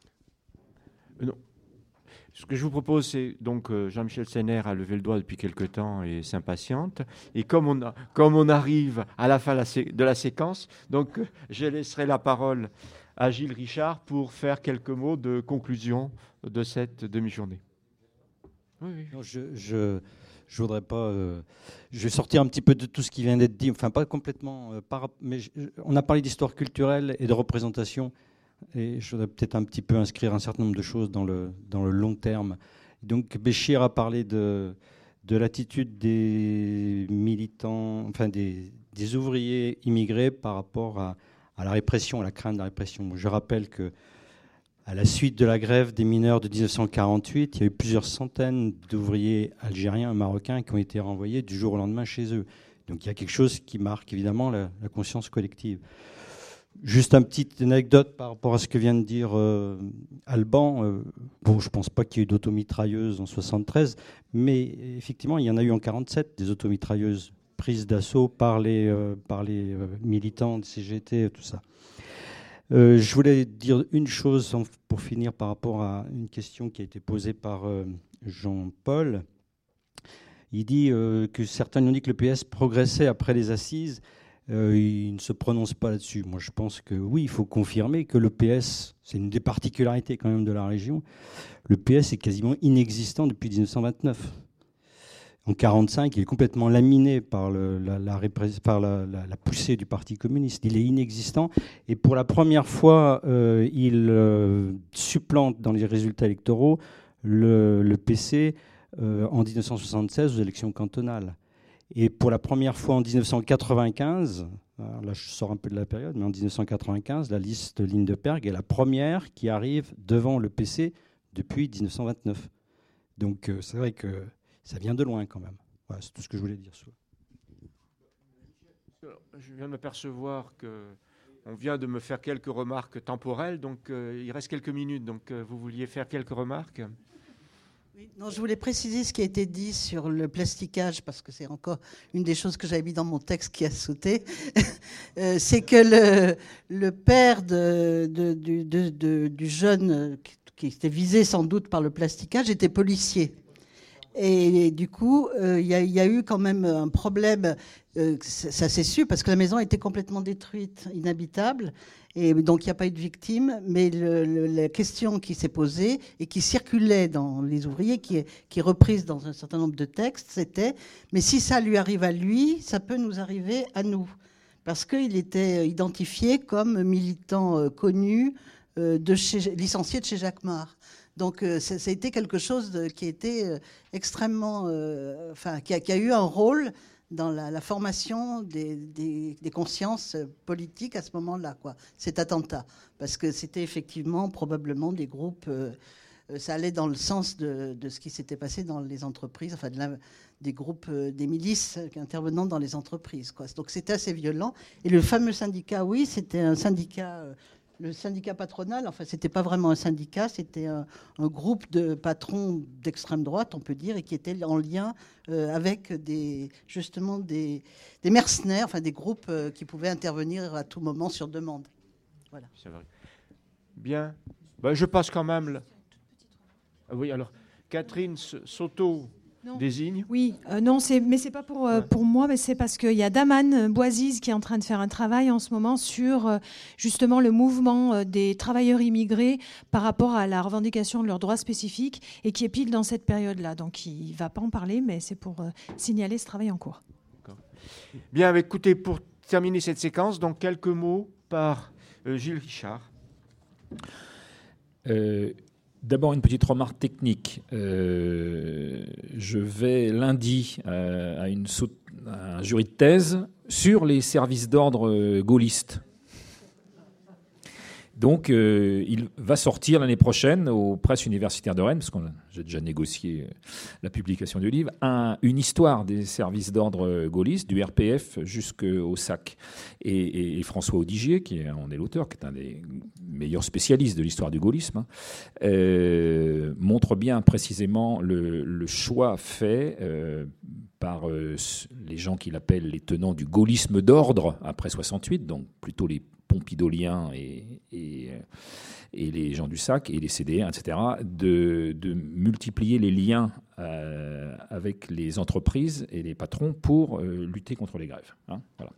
Non. Ce que je vous propose, c'est donc Jean-Michel Sener a levé le doigt depuis quelque temps et s'impatiente. Et comme on arrive à la fin de la séquence, donc je laisserai la parole à Gilles Richard pour faire quelques mots de conclusion de cette demi-journée. Oui. Non, je voudrais pas. Je vais sortir un petit peu de tout ce qui vient d'être dit. Enfin, pas complètement. Mais on a parlé d'histoire culturelle et de représentation, et je voudrais peut-être un petit peu inscrire un certain nombre de choses dans le long terme. Donc, Béchir a parlé de l'attitude des militants, enfin des ouvriers immigrés par rapport à la répression, à la crainte de la répression. Je rappelle que à la suite de la grève des mineurs de 1948, il y a eu plusieurs centaines d'ouvriers algériens et marocains qui ont été renvoyés du jour au lendemain chez eux. Donc il y a quelque chose qui marque évidemment la conscience collective. Juste une petite anecdote par rapport à ce que vient de dire Alban. Bon, je ne pense pas qu'il y ait eu d'automitrailleuses en 1973, mais effectivement, il y en a eu en 1947, des automitrailleuses prises d'assaut par les militants de CGT, tout ça. Je voulais dire une chose pour finir par rapport à une question qui a été posée par Jean-Paul. Il dit que certains ont dit que le PS progressait après les assises. Il ne se prononce pas là-dessus. Moi, je pense que oui, il faut confirmer que le PS, c'est une des particularités quand même de la région, le PS est quasiment inexistant depuis 1929. en 1945, il est complètement laminé par la poussée du Parti communiste. Il est inexistant. Et pour la première fois, il supplante dans les résultats électoraux le PC en 1976 aux élections cantonales. Et pour la première fois en 1995, alors là je sors un peu de la période, mais en 1995, la liste Lindeberg est la première qui arrive devant le PC depuis 1929. Donc c'est vrai que ça vient de loin quand même. Voilà, c'est tout ce que je voulais dire. Je viens de m'apercevoir qu'on vient de me faire quelques remarques temporelles, donc il reste quelques minutes, donc vous vouliez faire quelques remarques ? Non, je voulais préciser ce qui a été dit sur le plasticage, parce que c'est encore une des choses que j'avais mis dans mon texte qui a sauté. C'est que le père du jeune qui était visé sans doute par le plasticage était policier. Et du coup, il y a eu quand même un problème, ça s'est su, parce que la maison était complètement détruite, inhabitable. Et donc, il n'y a pas eu de victime, mais la question qui s'est posée et qui circulait dans les ouvriers, qui est reprise dans un certain nombre de textes, c'était « mais si ça lui arrive à lui, ça peut nous arriver à nous ». Parce qu'il était identifié comme militant connu, licencié de chez Jacquemart. Donc, ça a été quelque chose qui a été extrêmement... qui a eu un rôle dans la formation des consciences politiques à ce moment-là, quoi, cet attentat. Parce que c'était effectivement, probablement, des groupes... ça allait dans le sens de ce qui s'était passé dans les entreprises, enfin, des groupes, des milices intervenant dans les entreprises, quoi. Donc c'était assez violent. Et le fameux syndicat, oui, c'était un syndicat... le syndicat patronal, enfin, c'était pas vraiment un syndicat, c'était un groupe de patrons d'extrême droite, on peut dire, et qui était en lien avec justement des mercenaires, enfin des groupes qui pouvaient intervenir à tout moment sur demande. Voilà. C'est vrai. Bien. Ben, je passe quand même. Oui, alors, Catherine s'auto-désigne. Oui, non, mais c'est pas pour moi, mais c'est parce qu'il y a Daman Boisiz qui est en train de faire un travail en ce moment sur justement le mouvement des travailleurs immigrés par rapport à la revendication de leurs droits spécifiques et qui est pile dans cette période-là. Donc il ne va pas en parler, mais c'est pour signaler ce travail en cours. Bien, écoutez, pour terminer cette séquence, donc quelques mots par Gilles Richard. D'abord, une petite remarque technique. Je vais lundi à un jury de thèse sur les services d'ordre gaullistes. Donc, il va sortir l'année prochaine aux presses universitaires de Rennes, parce que j'ai déjà négocié la publication du livre, une histoire des services d'ordre gaullistes, du RPF jusqu'au SAC. Et François Audigier, qui en est l'auteur, qui est un des meilleurs spécialistes de l'histoire du gaullisme, montre bien précisément le choix fait par les gens qu'il appelle les tenants du gaullisme d'ordre après 68, donc plutôt les pompidoliens et les gens du SAC et les CDR, etc., de multiplier les liens avec les entreprises et les patrons pour lutter contre les grèves. Hein, voilà.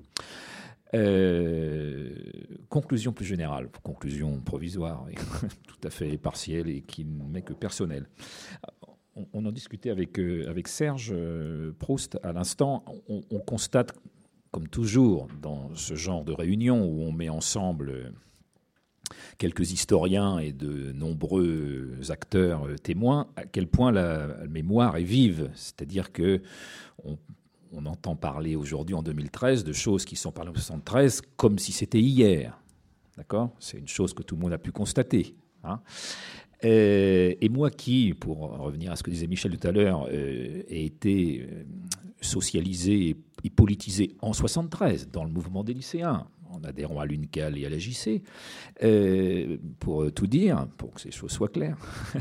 Conclusion plus générale, conclusion provisoire, et tout à fait partielle et qui n'est que personnelle. On en discutait avec Serge Proust à l'instant. On constate, comme toujours dans ce genre de réunion où on met ensemble quelques historiens et de nombreux acteurs témoins, à quel point la mémoire est vive. C'est-à-dire que on entend parler aujourd'hui, en 2013, de choses qui sont parlées en 1973 comme si c'était hier. D'accord ? C'est une chose que tout le monde a pu constater. Hein ? Et moi qui, pour revenir à ce que disait Michel tout à l'heure, ai été socialisé et politisé en 1973 dans le mouvement des lycéens, en adhérant à l'UNCAL et à la JC, pour tout dire, pour que ces choses soient claires,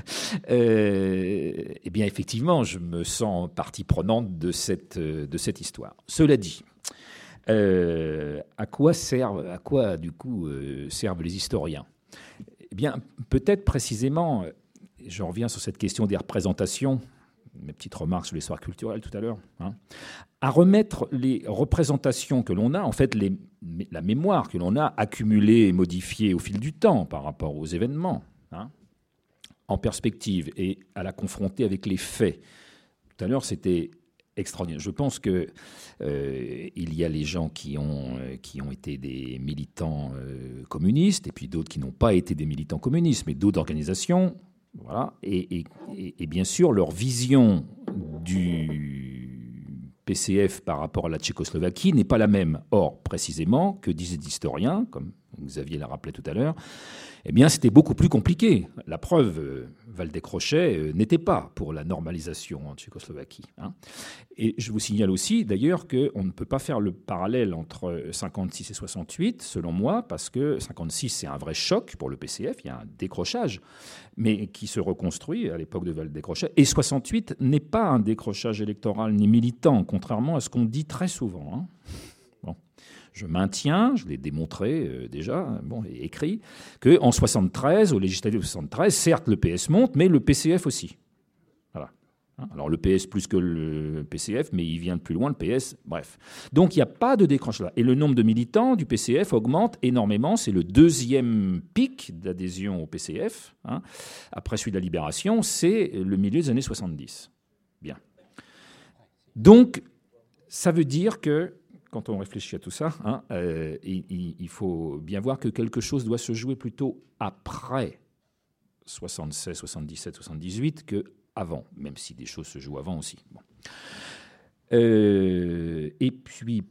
eh bien effectivement, je me sens partie prenante de cette histoire. Cela dit, à quoi du coup servent les historiens ? Eh bien, peut-être précisément, je reviens sur cette question des représentations, mes petites remarques sur l'histoire culturelle tout à l'heure, hein, à remettre les représentations que l'on a, en fait la mémoire que l'on a accumulée et modifiée au fil du temps par rapport aux événements, hein, en perspective et à la confronter avec les faits. Tout à l'heure, c'était extraordinaire. Je pense que il y a les gens qui ont été des militants communistes et puis d'autres qui n'ont pas été des militants communistes, mais d'autres organisations. Voilà. Et bien sûr, leur vision du PCF par rapport à la Tchécoslovaquie n'est pas la même. Or, précisément, que disaient des historiens, comme Xavier l'a rappelé tout à l'heure, eh bien, c'était beaucoup plus compliqué. La preuve, Waldeck-Rochet n'était pas pour la normalisation en Tchécoslovaquie. Hein. Et je vous signale aussi, d'ailleurs, qu'on ne peut pas faire le parallèle entre 56 et 68, selon moi, parce que 56, c'est un vrai choc pour le PCF, il y a un décrochage, mais qui se reconstruit à l'époque de Waldeck-Rochet. Et 68 n'est pas un décrochage électoral ni militant, contrairement à ce qu'on dit très souvent. Hein. Je maintiens, je l'ai démontré déjà, et écrit, qu'en 73, aux législatives de 73, certes le PS monte, mais le PCF aussi. Voilà. Alors le PS plus que le PCF, mais il vient de plus loin, le PS, bref. Donc il n'y a pas de décrochage là. Et le nombre de militants du PCF augmente énormément. C'est le deuxième pic d'adhésion au PCF, hein, après celui de la Libération, c'est le milieu des années 70. Bien. Donc ça veut dire que quand on réfléchit à tout ça, hein, il faut bien voir que quelque chose doit se jouer plutôt après 76, 77, 78 qu'avant, même si des choses se jouent avant aussi. Bon. Et puis,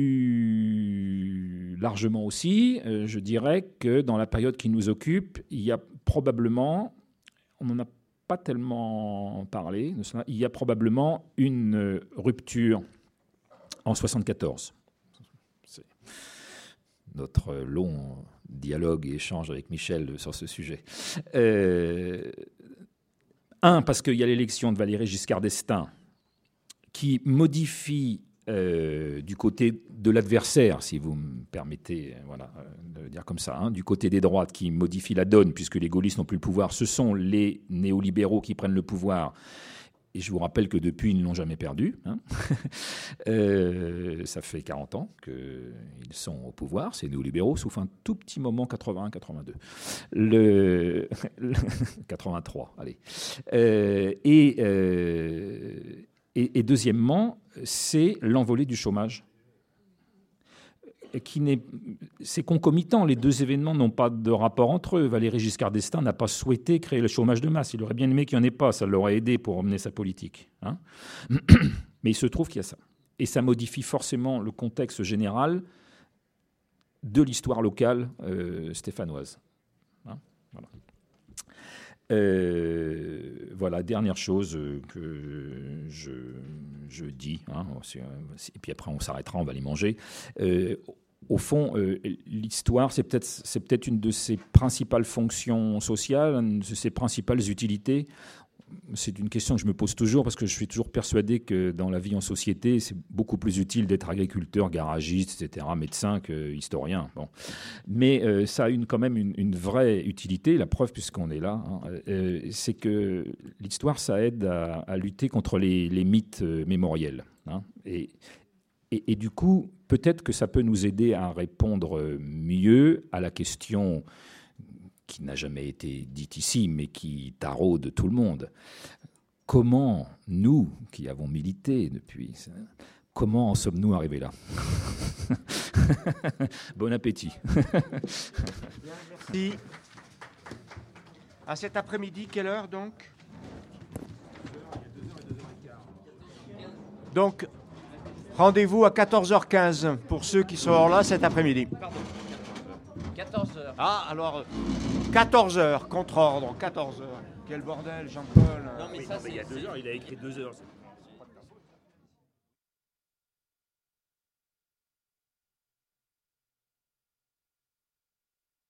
plus largement aussi, je dirais que dans la période qui nous occupe, il y a probablement, on n'en a pas tellement parlé, il y a probablement une rupture en 74. C'est notre long dialogue et échange avec Michel sur ce sujet. Parce qu'il y a l'élection de Valéry Giscard d'Estaing qui modifie du côté de l'adversaire, si vous me permettez de dire comme ça, hein, du côté des droites, qui modifie la donne, puisque les gaullistes n'ont plus le pouvoir. Ce sont les néolibéraux qui prennent le pouvoir. Et je vous rappelle que depuis, ils ne l'ont jamais perdu. Hein. Ça fait 40 ans qu'ils sont au pouvoir, ces néolibéraux, sauf un tout petit moment, 81-82. 83, allez. Et deuxièmement, c'est l'envolée du chômage. C'est concomitant, les deux événements n'ont pas de rapport entre eux. Valéry Giscard d'Estaing n'a pas souhaité créer le chômage de masse. Il aurait bien aimé qu'il n'y en ait pas, ça l'aurait aidé pour mener sa politique. Hein. Mais il se trouve qu'il y a ça. Et ça modifie forcément le contexte général de l'histoire locale stéphanoise. Hein, voilà. Voilà, dernière chose que je dis, hein, et puis après on s'arrêtera, on va les manger. Au fond, l'histoire, c'est peut-être une de ses principales fonctions sociales, une de ses principales utilités. C'est une question que je me pose toujours parce que je suis toujours persuadé que dans la vie en société, c'est beaucoup plus utile d'être agriculteur, garagiste, etc., médecin que historien. Bon. Mais ça a quand même une vraie utilité. La preuve, puisqu'on est là, hein, c'est que l'histoire, ça aide à lutter contre les mythes mémoriels. Hein, et du coup, peut-être que ça peut nous aider à répondre mieux à la question qui n'a jamais été dite ici, mais qui taraude tout le monde. Comment, nous, qui avons milité depuis, comment en sommes-nous arrivés là? Bon appétit. Bien, merci. À cet après-midi, quelle heure donc? Donc, rendez-vous à 14h15 pour ceux qui seront là cet après-midi. Pardon. 14h. Ah, alors, 14h, contre-ordre, 14h. Quel bordel, Jean-Paul. Non, mais ça, il y a 2 heures, il a écrit 2 heures.